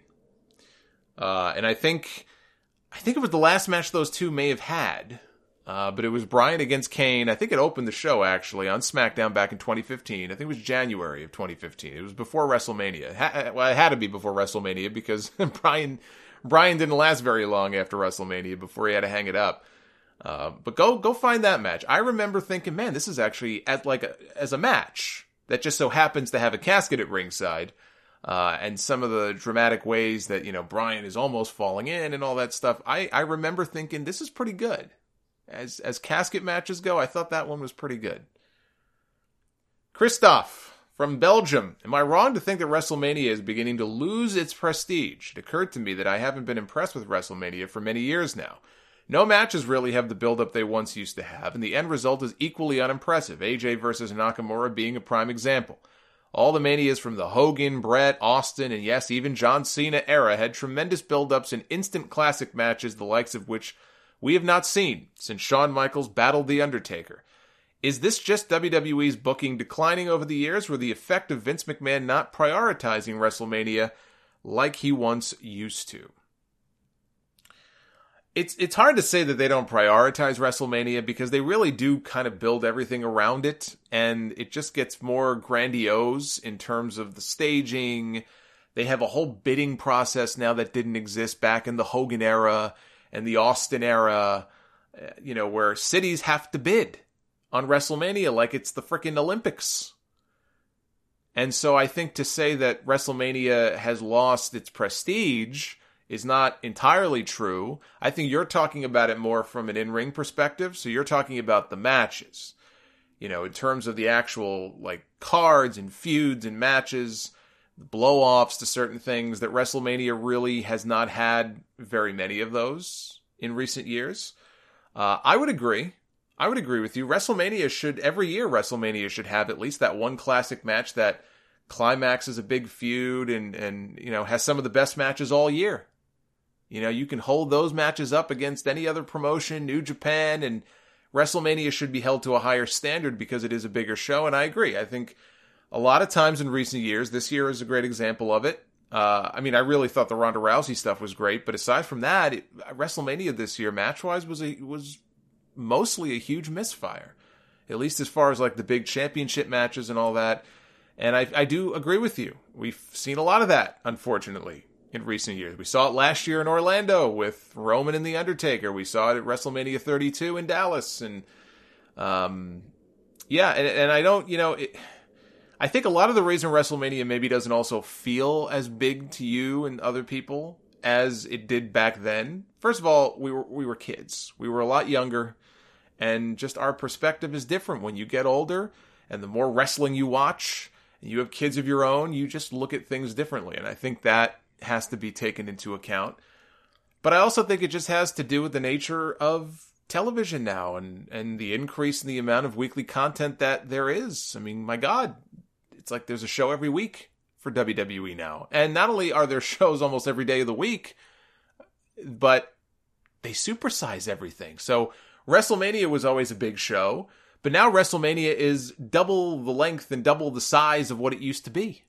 And I think it was the last match those two may have had. But it was Bryan against Kane. I think it opened the show, actually, on SmackDown back in 2015. I think it was January of 2015. It was before WrestleMania. It had to be before WrestleMania because Bryan didn't last very long after WrestleMania before he had to hang it up. But go find that match. I remember thinking, man, this is actually as a match that just so happens to have a casket at ringside. And some of the dramatic ways that, Bryan is almost falling in and all that stuff. I remember thinking, this is pretty good. As casket matches go, I thought that one was pretty good. Christoph From Belgium, am I wrong to think that WrestleMania is beginning to lose its prestige? It occurred to me that I haven't been impressed with WrestleMania for many years now. No matches really have the build-up they once used to have, and the end result is equally unimpressive, AJ versus Nakamura being a prime example. All the manias from the Hogan, Bret, Austin, and yes, even John Cena era had tremendous build-ups and instant classic matches, the likes of which we have not seen since Shawn Michaels battled The Undertaker. Is this just WWE's booking declining over the years, or the effect of Vince McMahon not prioritizing WrestleMania like he once used to? It's hard to say that they don't prioritize WrestleMania because they really do kind of build everything around it, and it just gets more grandiose in terms of the staging. They have a whole bidding process now that didn't exist back in the Hogan era and the Austin era, where cities have to bid on WrestleMania like it's the frickin' Olympics. And so I think to say that WrestleMania has lost its prestige is not entirely true. I think you're talking about it more from an in-ring perspective. So you're talking about the matches, in terms of the actual cards and feuds and matches, blow-offs to certain things, that WrestleMania really has not had very many of those in recent years. I would agree with you. Every year WrestleMania should have at least that one classic match that climaxes a big feud and has some of the best matches all year. You can hold those matches up against any other promotion, New Japan, and WrestleMania should be held to a higher standard because it is a bigger show, and I agree. I think a lot of times in recent years, this year is a great example of it. I really thought the Ronda Rousey stuff was great, but aside from that, WrestleMania this year, match-wise, was mostly a huge misfire, at least as far as the big championship matches and all that. And I do agree with you. We've seen a lot of that, unfortunately, in recent years. We saw it last year in Orlando with Roman and The Undertaker. We saw it at WrestleMania 32 in Dallas. And, and I don't, I think a lot of the reason WrestleMania maybe doesn't also feel as big to you and other people as it did back then. First of all, we were kids. We were a lot younger, and just our perspective is different when you get older, and the more wrestling you watch, and you have kids of your own, you just look at things differently. And I think that has to be taken into account. But I also think it just has to do with the nature of television now and the increase in the amount of weekly content that there is. My God, it's like there's a show every week for WWE now. And not only are there shows almost every day of the week, but they supersize everything. So WrestleMania was always a big show, but now WrestleMania is double the length and double the size of what it used to be.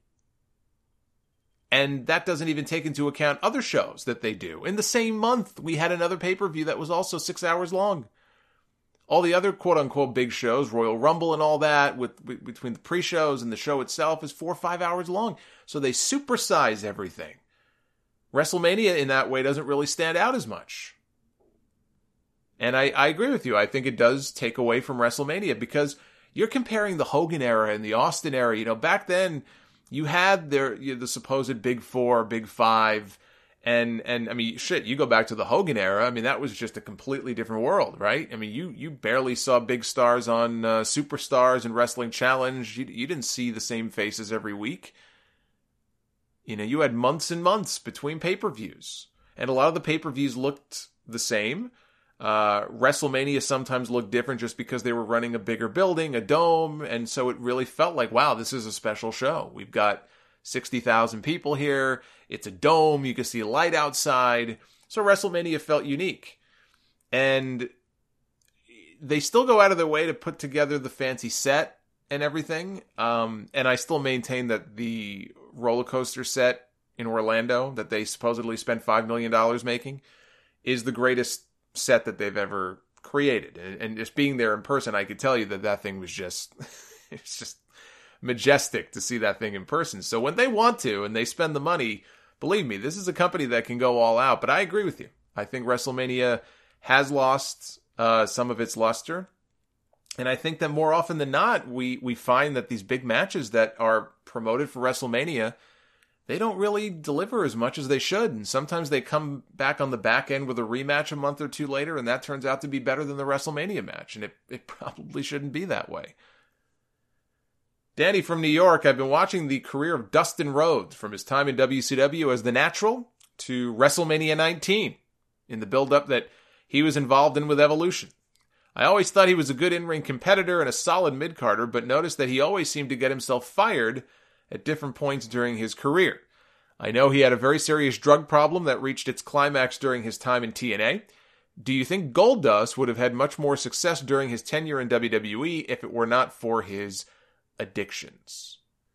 And that doesn't even take into account other shows that they do. In the same month, we had another pay-per-view that was also 6 hours long. All the other quote-unquote big shows, Royal Rumble and all that, between the pre-shows and the show itself, is 4 or 5 hours long. So they supersize everything. WrestleMania in that way doesn't really stand out as much. And I agree with you. I think it does take away from WrestleMania because you're comparing the Hogan era and the Austin era. Back then, you had the supposed Big Four, Big Five, and you go back to the Hogan era. That was just a completely different world, right? You barely saw big stars on Superstars and Wrestling Challenge. You didn't see the same faces every week. You had months and months between pay-per-views, and a lot of the pay-per-views looked the same. WrestleMania sometimes looked different just because they were running a bigger building, a dome, and so it really felt like, wow, this is a special show. We've got 60,000 people here. It's a dome. You can see light outside. So WrestleMania felt unique. And they still go out of their way to put together the fancy set and everything. And I still maintain that the roller coaster set in Orlando that they supposedly spent $5 million making is the greatest set that they've ever created. And just being there in person, I could tell you that thing was just, it's just majestic to see that thing in person. So when they want to and they spend the money, believe me, this is a company that can go all out. But I agree with you. I think WrestleMania has lost some of its luster. And I think that more often than not, we find that these big matches that are promoted for WrestleMania, they don't really deliver as much as they should. And sometimes they come back on the back end with a rematch a month or two later, and that turns out to be better than the WrestleMania match. And it probably shouldn't be that way. Danny from New York, I've been watching the career of Dustin Rhodes from his time in WCW as The Natural to WrestleMania 19 in the build-up that he was involved in with Evolution. I always thought he was a good in-ring competitor and a solid mid-carder, but noticed that he always seemed to get himself fired at different points during his career. I know he had a very serious drug problem that reached its climax during his time in TNA. Do you think Goldust would have had much more success during his tenure in WWE if it were not for his addictions?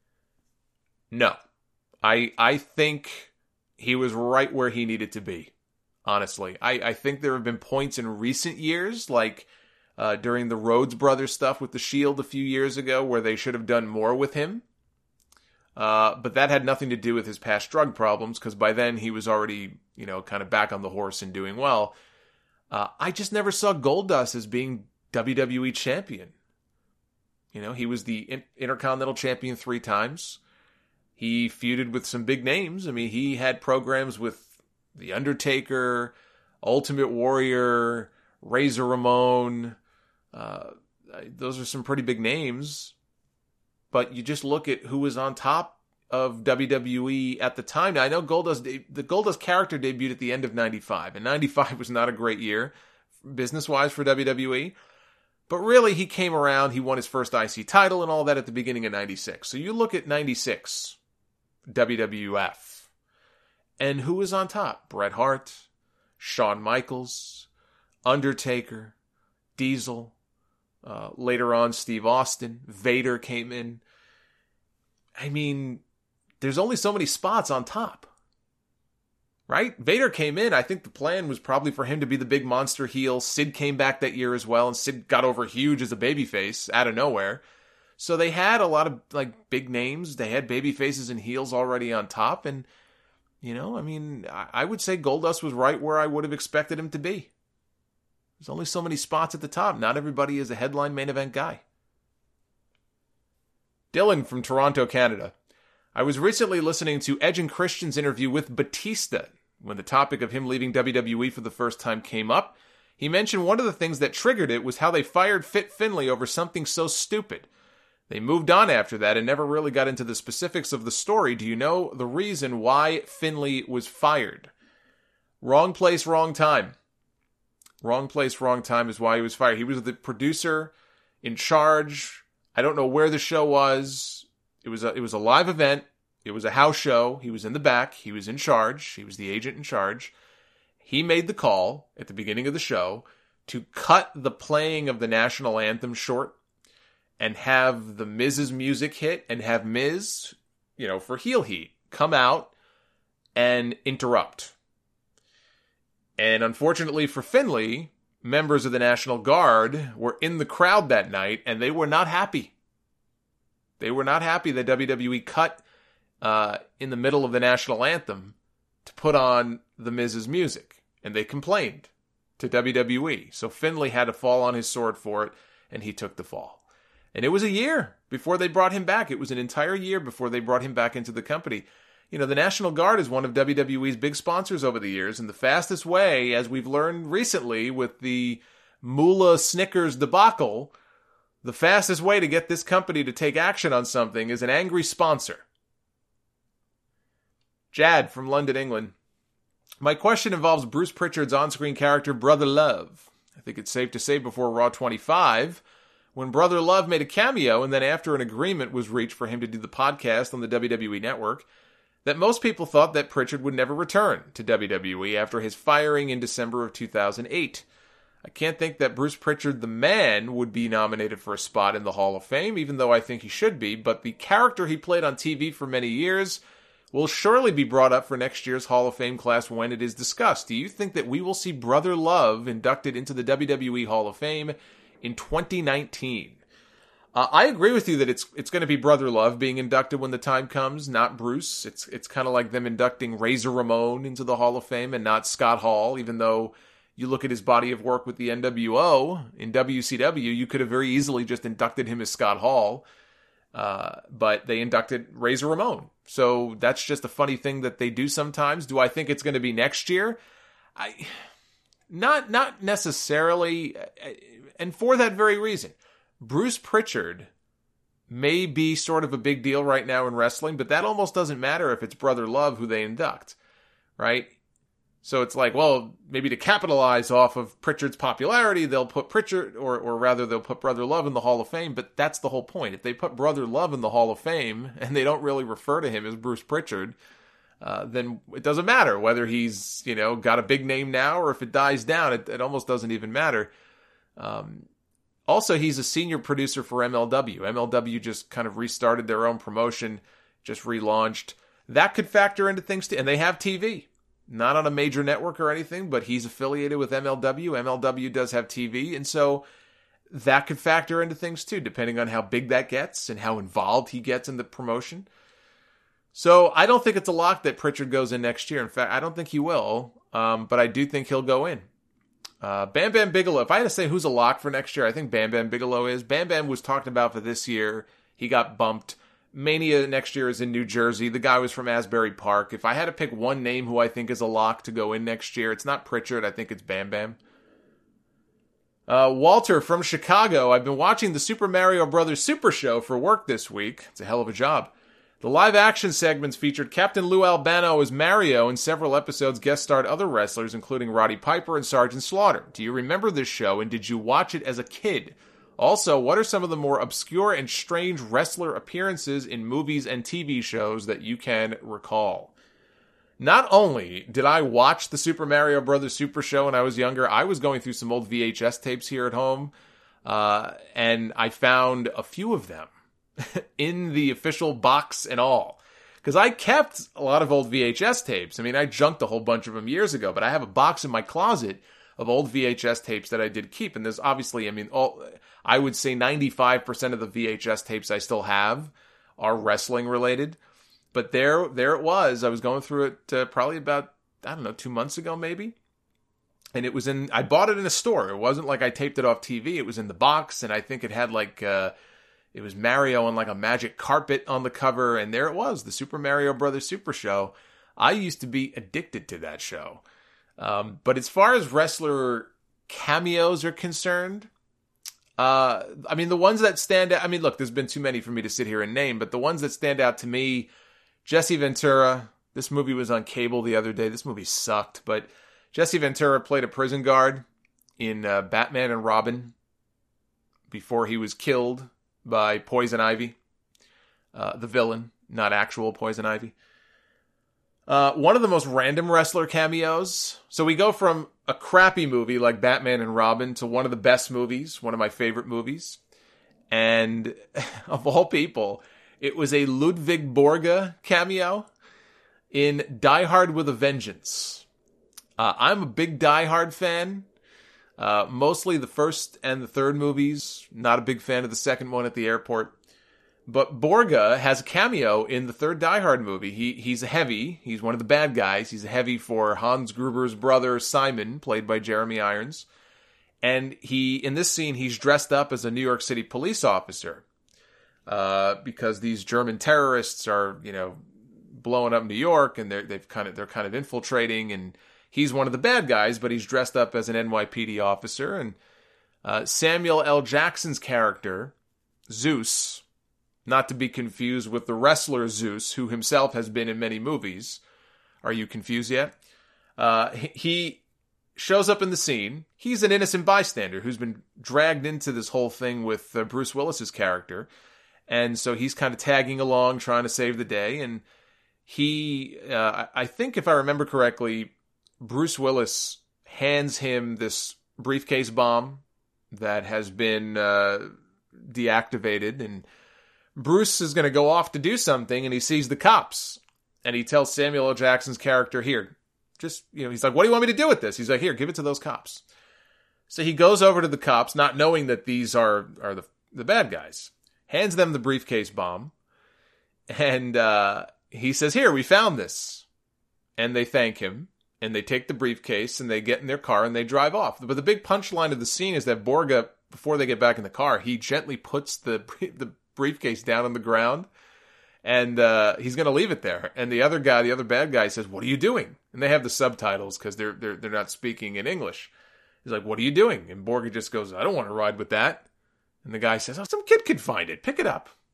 No. I think he was right where he needed to be, honestly. I think there have been points in recent years, like during the Rhodes Brothers stuff with the Shield a few years ago, where they should have done more with him. But that had nothing to do with his past drug problems, because by then he was already, kind of back on the horse and doing well. I just never saw Goldust as being WWE champion. He was the Intercontinental champion 3 times. He feuded with some big names. I mean, he had programs with The Undertaker, Ultimate Warrior, Razor Ramon. Those are some pretty big names. But you just look at who was on top of WWE at the time. Now, I know the Goldust character debuted at the end of 95, and 95 was not a great year business-wise for WWE. But really, he came around, he won his first IC title and all that at the beginning of 96. So you look at 96, WWF, and who was on top? Bret Hart, Shawn Michaels, Undertaker, Diesel, later on Steve Austin, Vader came in. I mean, there's only so many spots on top, right? Vader came in. I think the plan was probably for him to be the big monster heel. Sid came back that year as well, and Sid got over huge as a babyface out of nowhere. So they had a lot of big names. They had babyfaces and heels already on top, and I would say Goldust was right where I would have expected him to be. There's only so many spots at the top. Not everybody is a headline main event guy. Dylan from Toronto, Canada. I was recently listening to Edge and Christian's interview with Batista. When the topic of him leaving WWE for the first time came up, he mentioned one of the things that triggered it was how they fired Fit Finlay over something so stupid. They moved on after that and never really got into the specifics of the story. Do you know the reason why Finlay was fired? Wrong place, wrong time. Wrong place, wrong time is why he was fired. He was the producer in charge. I don't know where the show was. It was a live event. It was a house show. He was in the back. He was in charge. He was the agent in charge. He made the call at the beginning of the show to cut the playing of the national anthem short and have the Miz's music hit and have Miz, for heel heat, come out and interrupt. And unfortunately for Finlay, members of the National Guard were in the crowd that night, and they were not happy. They were not happy that WWE cut in the middle of the national anthem to put on the Miz's music, and they complained to WWE. So Finlay had to fall on his sword for it, and he took the fall. And it was a year before they brought him back. It was an entire year before they brought him back into the company. The National Guard is one of WWE's big sponsors over the years, and the fastest way, as we've learned recently with the Moolah Snickers debacle, the fastest way to get this company to take action on something is an angry sponsor. Jad from London, England. My question involves Bruce Pritchard's on-screen character, Brother Love. I think it's safe to say before Raw 25, when Brother Love made a cameo and then after an agreement was reached for him to do the podcast on the WWE Network, that most people thought that Pritchard would never return to WWE after his firing in December of 2008. I can't think that Bruce Pritchard, the man, would be nominated for a spot in the Hall of Fame, even though I think he should be, but the character he played on TV for many years will surely be brought up for next year's Hall of Fame class when it is discussed. Do you think that we will see Brother Love inducted into the WWE Hall of Fame in 2019? I agree with you that it's going to be Brother Love being inducted when the time comes, not Bruce. It's kind of like them inducting Razor Ramon into the Hall of Fame and not Scott Hall, even though you look at his body of work with the NWO in WCW, you could have very easily just inducted him as Scott Hall, but they inducted Razor Ramon. So that's just a funny thing that they do sometimes. Do I think it's going to be next year? Not necessarily, and for that very reason. Bruce Pritchard may be sort of a big deal right now in wrestling, but that almost doesn't matter if it's Brother Love who they induct, right? So it's like, well, maybe to capitalize off of Pritchard's popularity, they'll put Pritchard, or rather they'll put Brother Love in the Hall of Fame, but that's the whole point. If they put Brother Love in the Hall of Fame, and they don't really refer to him as Bruce Pritchard, then it doesn't matter whether he's, got a big name now, or if it dies down, it almost doesn't even matter. Also, he's a senior producer for MLW. MLW just kind of restarted their own promotion, just relaunched. That could factor into things too, and they have TV. Not on a major network or anything, but he's affiliated with MLW. MLW does have TV, and so that could factor into things too, depending on how big that gets and how involved he gets in the promotion. So I don't think it's a lock that Pritchard goes in next year. In fact, I don't think he will, but I do think he'll go in. Bam Bam Bigelow, if I had to say who's a lock for next year, I think Bam Bam Bigelow is. Bam Bam was talked about for this year. He got bumped. Mania next year is in New Jersey. The guy was from Asbury Park. If I had to pick one name who I think is a lock to go in next year, it's not Pritchard. I think it's Bam Bam. Walter from Chicago. I've been watching the Super Mario Brothers Super Show for work this week. It's a hell of a job. The live action segments featured Captain Lou Albano as Mario, and several episodes guest starred other wrestlers, including Roddy Piper and Sergeant Slaughter. Do you remember this show, and did you watch it as a kid? Also, what are some of the more obscure and strange wrestler appearances in movies and TV shows that you can recall? Not only did I watch the Super Mario Brothers Super Show when I was younger, I was going through some old VHS tapes here at home, and I found a few of them in the official box and all. Because I kept a lot of old VHS tapes. I mean, I junked a whole bunch of them years ago, but I have a box in my closet of old VHS tapes that I did keep. And there's obviously, I would say 95% of the VHS tapes I still have are wrestling related. But there it was. I was going through it probably about, 2 months ago maybe. And I bought it in a store. It wasn't like I taped it off TV. It was in the box, and I think it had it was Mario on like a magic carpet on the cover, and there it was, the Super Mario Brothers Super Show. I used to be addicted to that show. But as far as wrestler cameos are concerned, the ones that stand out, look, there's been too many for me to sit here and name, but the ones that stand out to me, Jesse Ventura. This movie was on cable the other day. This movie sucked, but Jesse Ventura played a prison guard in Batman and Robin before he was killed by Poison Ivy, the villain, not actual Poison Ivy. One of the most random wrestler cameos. So we go from a crappy movie like Batman and Robin to one of the best movies, one of my favorite movies. And of all people, it was a Ludwig Borga cameo in Die Hard with a Vengeance. I'm a big Die Hard fan. Mostly the first and the third movies. Not a big fan of the second one at the airport. But Borga has a cameo in the third Die Hard movie. He's a heavy. He's one of the bad guys. He's a heavy for Hans Gruber's brother, Simon, played by Jeremy Irons. And in this scene, he's dressed up as a New York City police officer. Because these German terrorists are, blowing up New York, and they're kind of infiltrating, and he's one of the bad guys, but he's dressed up as an NYPD officer. And Samuel L. Jackson's character, Zeus, not to be confused with the wrestler Zeus, who himself has been in many movies. Are you confused yet? He shows up in the scene. He's an innocent bystander who's been dragged into this whole thing with Bruce Willis's character. And so he's kind of tagging along, trying to save the day. And I think if I remember correctly, Bruce Willis hands him this briefcase bomb that has been deactivated, and Bruce is going to go off to do something, and he sees the cops, and he tells Samuel L. Jackson's character, here, just, he's like, what do you want me to do with this? He's like, here, give it to those cops. So he goes over to the cops, not knowing that these are the bad guys, hands them the briefcase bomb, and he says, here, we found this. And they thank him. And they take the briefcase, and they get in their car, and they drive off. But the big punchline of the scene is that Borga, before they get back in the car, he gently puts the briefcase down on the ground, and he's going to leave it there. And the other bad guy says, what are you doing? And they have the subtitles because they're not speaking in English. He's like, what are you doing? And Borga just goes, I don't want to ride with that. And the guy says, oh, some kid could find it. Pick it up.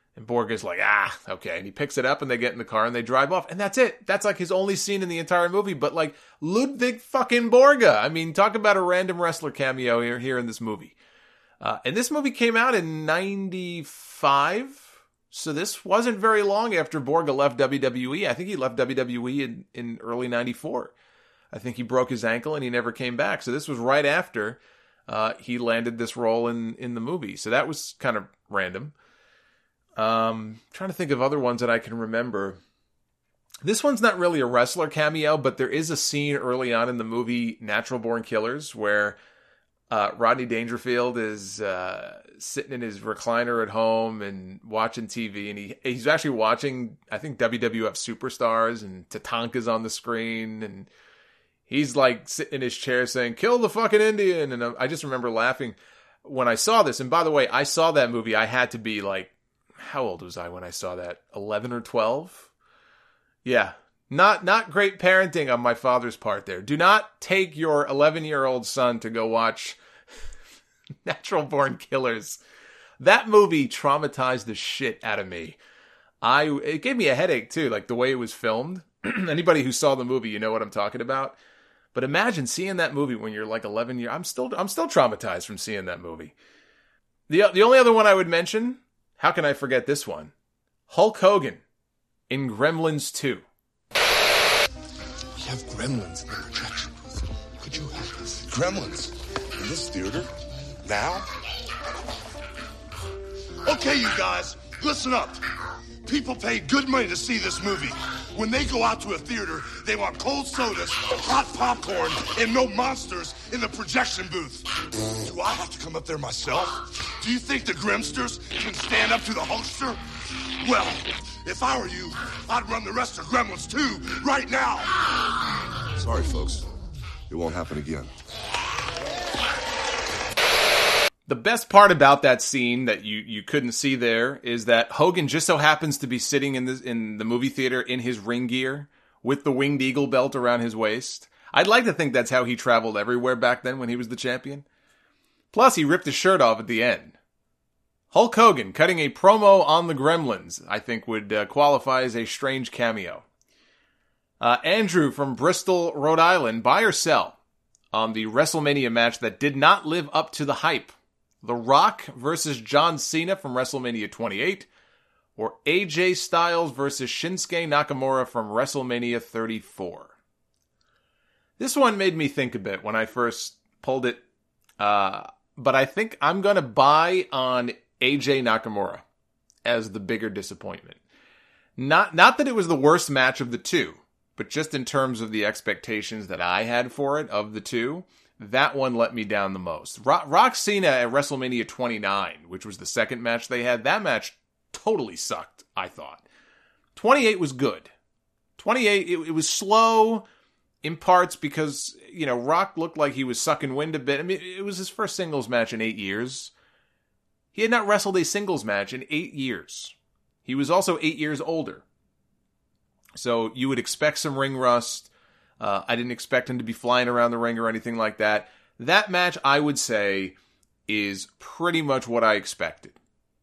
And Borga's like, okay. And he picks it up and they get in the car and they drive off. And that's it. That's like his only scene in the entire movie. But like Ludwig fucking Borga. I mean, talk about a random wrestler cameo here in this movie. And this movie came out in 95. So this wasn't very long after Borga left WWE. I think he left WWE in early 94. I think he broke his ankle and he never came back. So this was right after he landed this role in the movie. So that was kind of random. Trying to think of other ones that I can remember. This one's not really a wrestler cameo, but there is a scene early on in the movie Natural Born Killers where Rodney Dangerfield is sitting in his recliner at home and watching TV, and he's actually watching, I think, WWF Superstars, and Tatanka's on the screen, and he's like sitting in his chair saying, "Kill the fucking Indian," and I just remember laughing when I saw this. And by the way, I saw that movie, I had to be like, how old was I when I saw that? 11 or 12? Yeah. Not great parenting on my father's part there. Do not take your 11-year-old son to go watch Natural Born Killers. That movie traumatized the shit out of me. It gave me a headache too, like the way it was filmed. Anybody who saw the movie, you know what I'm talking about. But imagine seeing that movie when you're like 11 years. I'm still traumatized from seeing that movie. The only other one I would mention, how can I forget this one? Hulk Hogan in Gremlins 2. We have gremlins in the projection booth. Could you help us? Gremlins? In this theater? Now? Okay, you guys, listen up. People pay good money to see this movie. When they go out to a theater, they want cold sodas, hot popcorn, and no monsters in the projection booth. Do I have to come up there myself? Do you think the Grimsters can stand up to the Hulkster? Well, if I were you, I'd run the rest of Gremlins 2 right now. Sorry, folks. It won't happen again. The best part about that scene that you couldn't see there is that Hogan just so happens to be sitting in the movie theater in his ring gear with the winged eagle belt around his waist. I'd like to think that's how he traveled everywhere back then when he was the champion. Plus, he ripped his shirt off at the end. Hulk Hogan cutting a promo on the Gremlins, I think would qualify as a strange cameo. Andrew from Bristol, Rhode Island, buy or sell on the WrestleMania match that did not live up to the hype. The Rock versus John Cena from WrestleMania 28, or AJ Styles versus Shinsuke Nakamura from WrestleMania 34. This one made me think a bit when I first pulled it, but I think I'm going to buy on AJ Nakamura as the bigger disappointment. Not that it was the worst match of the two, but just in terms of the expectations that I had for it of the two, that one let me down the most. Rock Cena at WrestleMania 29, which was the second match they had, that match totally sucked, I thought. 28 was good. 28, it was slow in parts because, Rock looked like he was sucking wind a bit. I mean, it was his first singles match in 8 years. He had not wrestled a singles match in 8 years. He was also 8 years older. So you would expect some ring rust. I didn't expect him to be flying around the ring or anything like that. That match, I would say, is pretty much what I expected.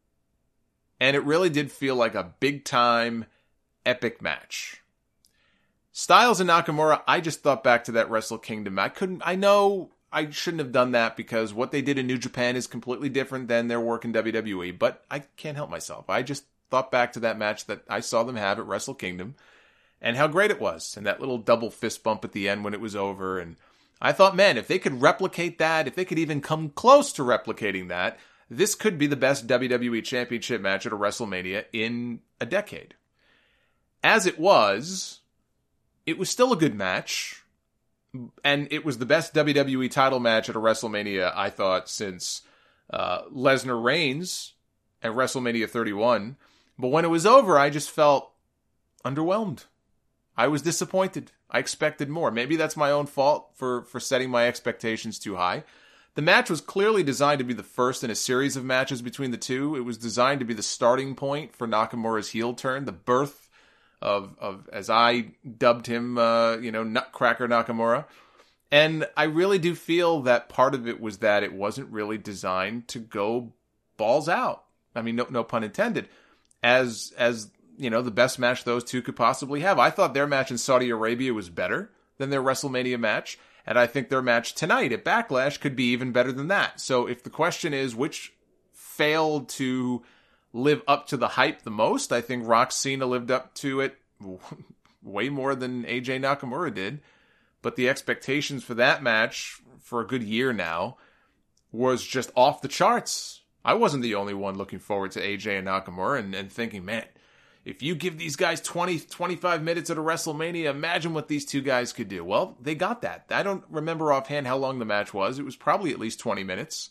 And it really did feel like a big-time, epic match. Styles and Nakamura, I just thought back to that Wrestle Kingdom. I know I shouldn't have done that because what they did in New Japan is completely different than their work in WWE, but I can't help myself. I just thought back to that match that I saw them have at Wrestle Kingdom, and how great it was, and that little double fist bump at the end when it was over. And I thought, man, if they could replicate that, if they could even come close to replicating that, this could be the best WWE Championship match at a WrestleMania in a decade. As it was still a good match, and it was the best WWE title match at a WrestleMania, I thought, since Lesnar Reigns at WrestleMania 31. But when it was over, I just felt underwhelmed. I was disappointed. I expected more. Maybe that's my own fault for setting my expectations too high. The match was clearly designed to be the first in a series of matches between the two. It was designed to be the starting point for Nakamura's heel turn, the birth of as I dubbed him, Nutcracker Nakamura. And I really do feel that part of it was that it wasn't really designed to go balls out. I mean, no pun intended. as the best match those two could possibly have. I thought their match in Saudi Arabia was better than their WrestleMania match, and I think their match tonight at Backlash could be even better than that. So if the question is which failed to live up to the hype the most, I think Rock Cena lived up to it way more than AJ Nakamura did. But the expectations for that match for a good year now was just off the charts. I wasn't the only one looking forward to AJ and Nakamura and thinking, man, if you give these guys 20, 25 minutes at a WrestleMania, imagine what these two guys could do. Well, they got that. I don't remember offhand how long the match was. It was probably at least 20 minutes.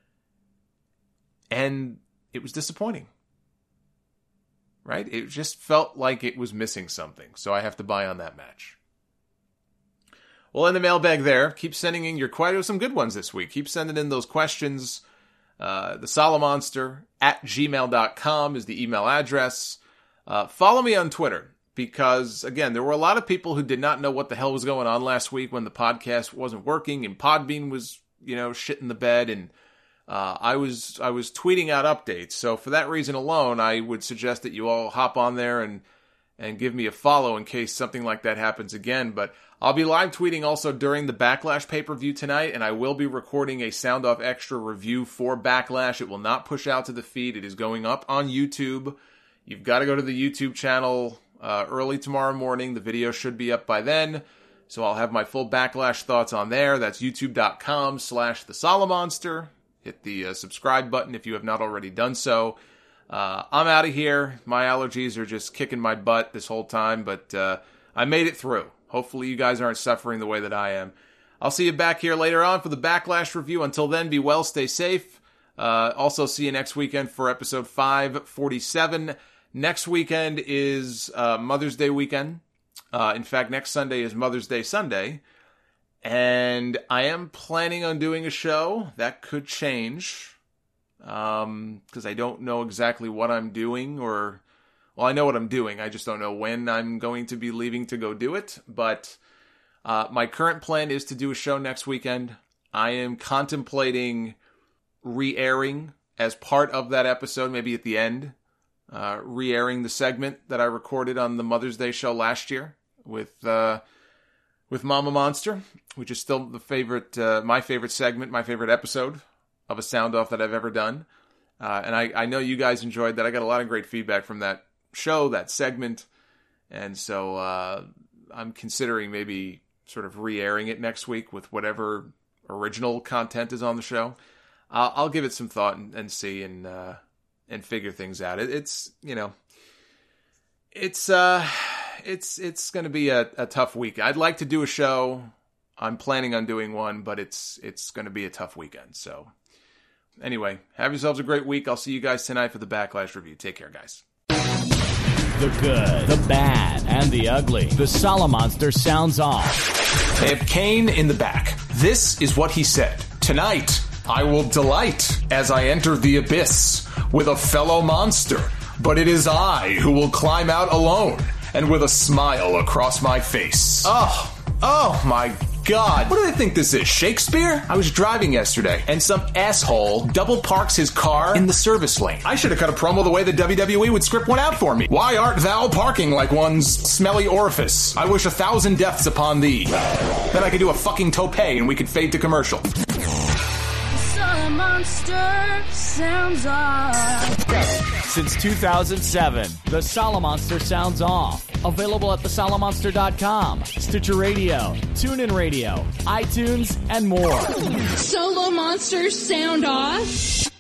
And it was disappointing. Right? It just felt like it was missing something. So I have to buy on that match. Well, in the mailbag there, keep sending in your questions. Some good ones this week. Keep sending in those questions. The Solomonster at gmail.com is the email address. Follow me on Twitter because, again, there were a lot of people who did not know what the hell was going on last week when the podcast wasn't working and Podbean was, shit in the bed, and I was tweeting out updates. So for that reason alone, I would suggest that you all hop on there and give me a follow in case something like that happens again. But I'll be live tweeting also during the Backlash pay-per-view tonight, and I will be recording a Sound Off Extra review for Backlash. It will not push out to the feed. It is going up on YouTube. You've got to go to the YouTube channel early tomorrow morning. The video should be up by then. So I'll have my full Backlash thoughts on there. That's youtube.com/The Solomonster. Hit the subscribe button if you have not already done so. I'm out of here. My allergies are just kicking my butt this whole time, but I made it through. Hopefully you guys aren't suffering the way that I am. I'll see you back here later on for the Backlash review. Until then, be well, stay safe. Also, see you next weekend for episode 547. Next weekend is Mother's Day weekend. In fact, next Sunday is Mother's Day Sunday. And I am planning on doing a show. That could change. Because I don't know exactly what I'm doing. Well, I know what I'm doing. I just don't know when I'm going to be leaving to go do it. But my current plan is to do a show next weekend. I am contemplating re-airing as part of that episode, maybe at the end. Re-airing the segment that I recorded on the Mother's Day show last year with Mama Monster, which is still my favorite segment, my favorite episode of a Sound Off that I've ever done. And I know you guys enjoyed that. I got a lot of great feedback from that show, that segment. And so I'm considering maybe sort of re-airing it next week with whatever original content is on the show. I'll give it some thought and see and figure things out. It's going to be a tough week. I'd like to do a show. I'm planning on doing one, but it's going to be a tough weekend. So anyway, have yourselves a great week. I'll see you guys tonight for the Backlash review. Take care, guys. The good, the bad, and the ugly. The Solomonster sounds off. They have Kane in the back. This is what he said. Tonight, I will delight as I enter the abyss with a fellow monster, but it is I who will climb out alone and with a smile across my face. Oh my God. What do they think this is, Shakespeare? I was driving yesterday, and some asshole double parks his car in the service lane. I should have cut a promo the way the WWE would script one out for me. Why art thou parking like one's smelly orifice? I wish 1,000 deaths upon thee. Then I could do a fucking tope and we could fade to commercial. Monster sounds off. Since 2007, the Solomonster sounds off. Available at thesolomonster.com, Stitcher Radio, TuneIn Radio, iTunes, and more. Solo Monsters sound off.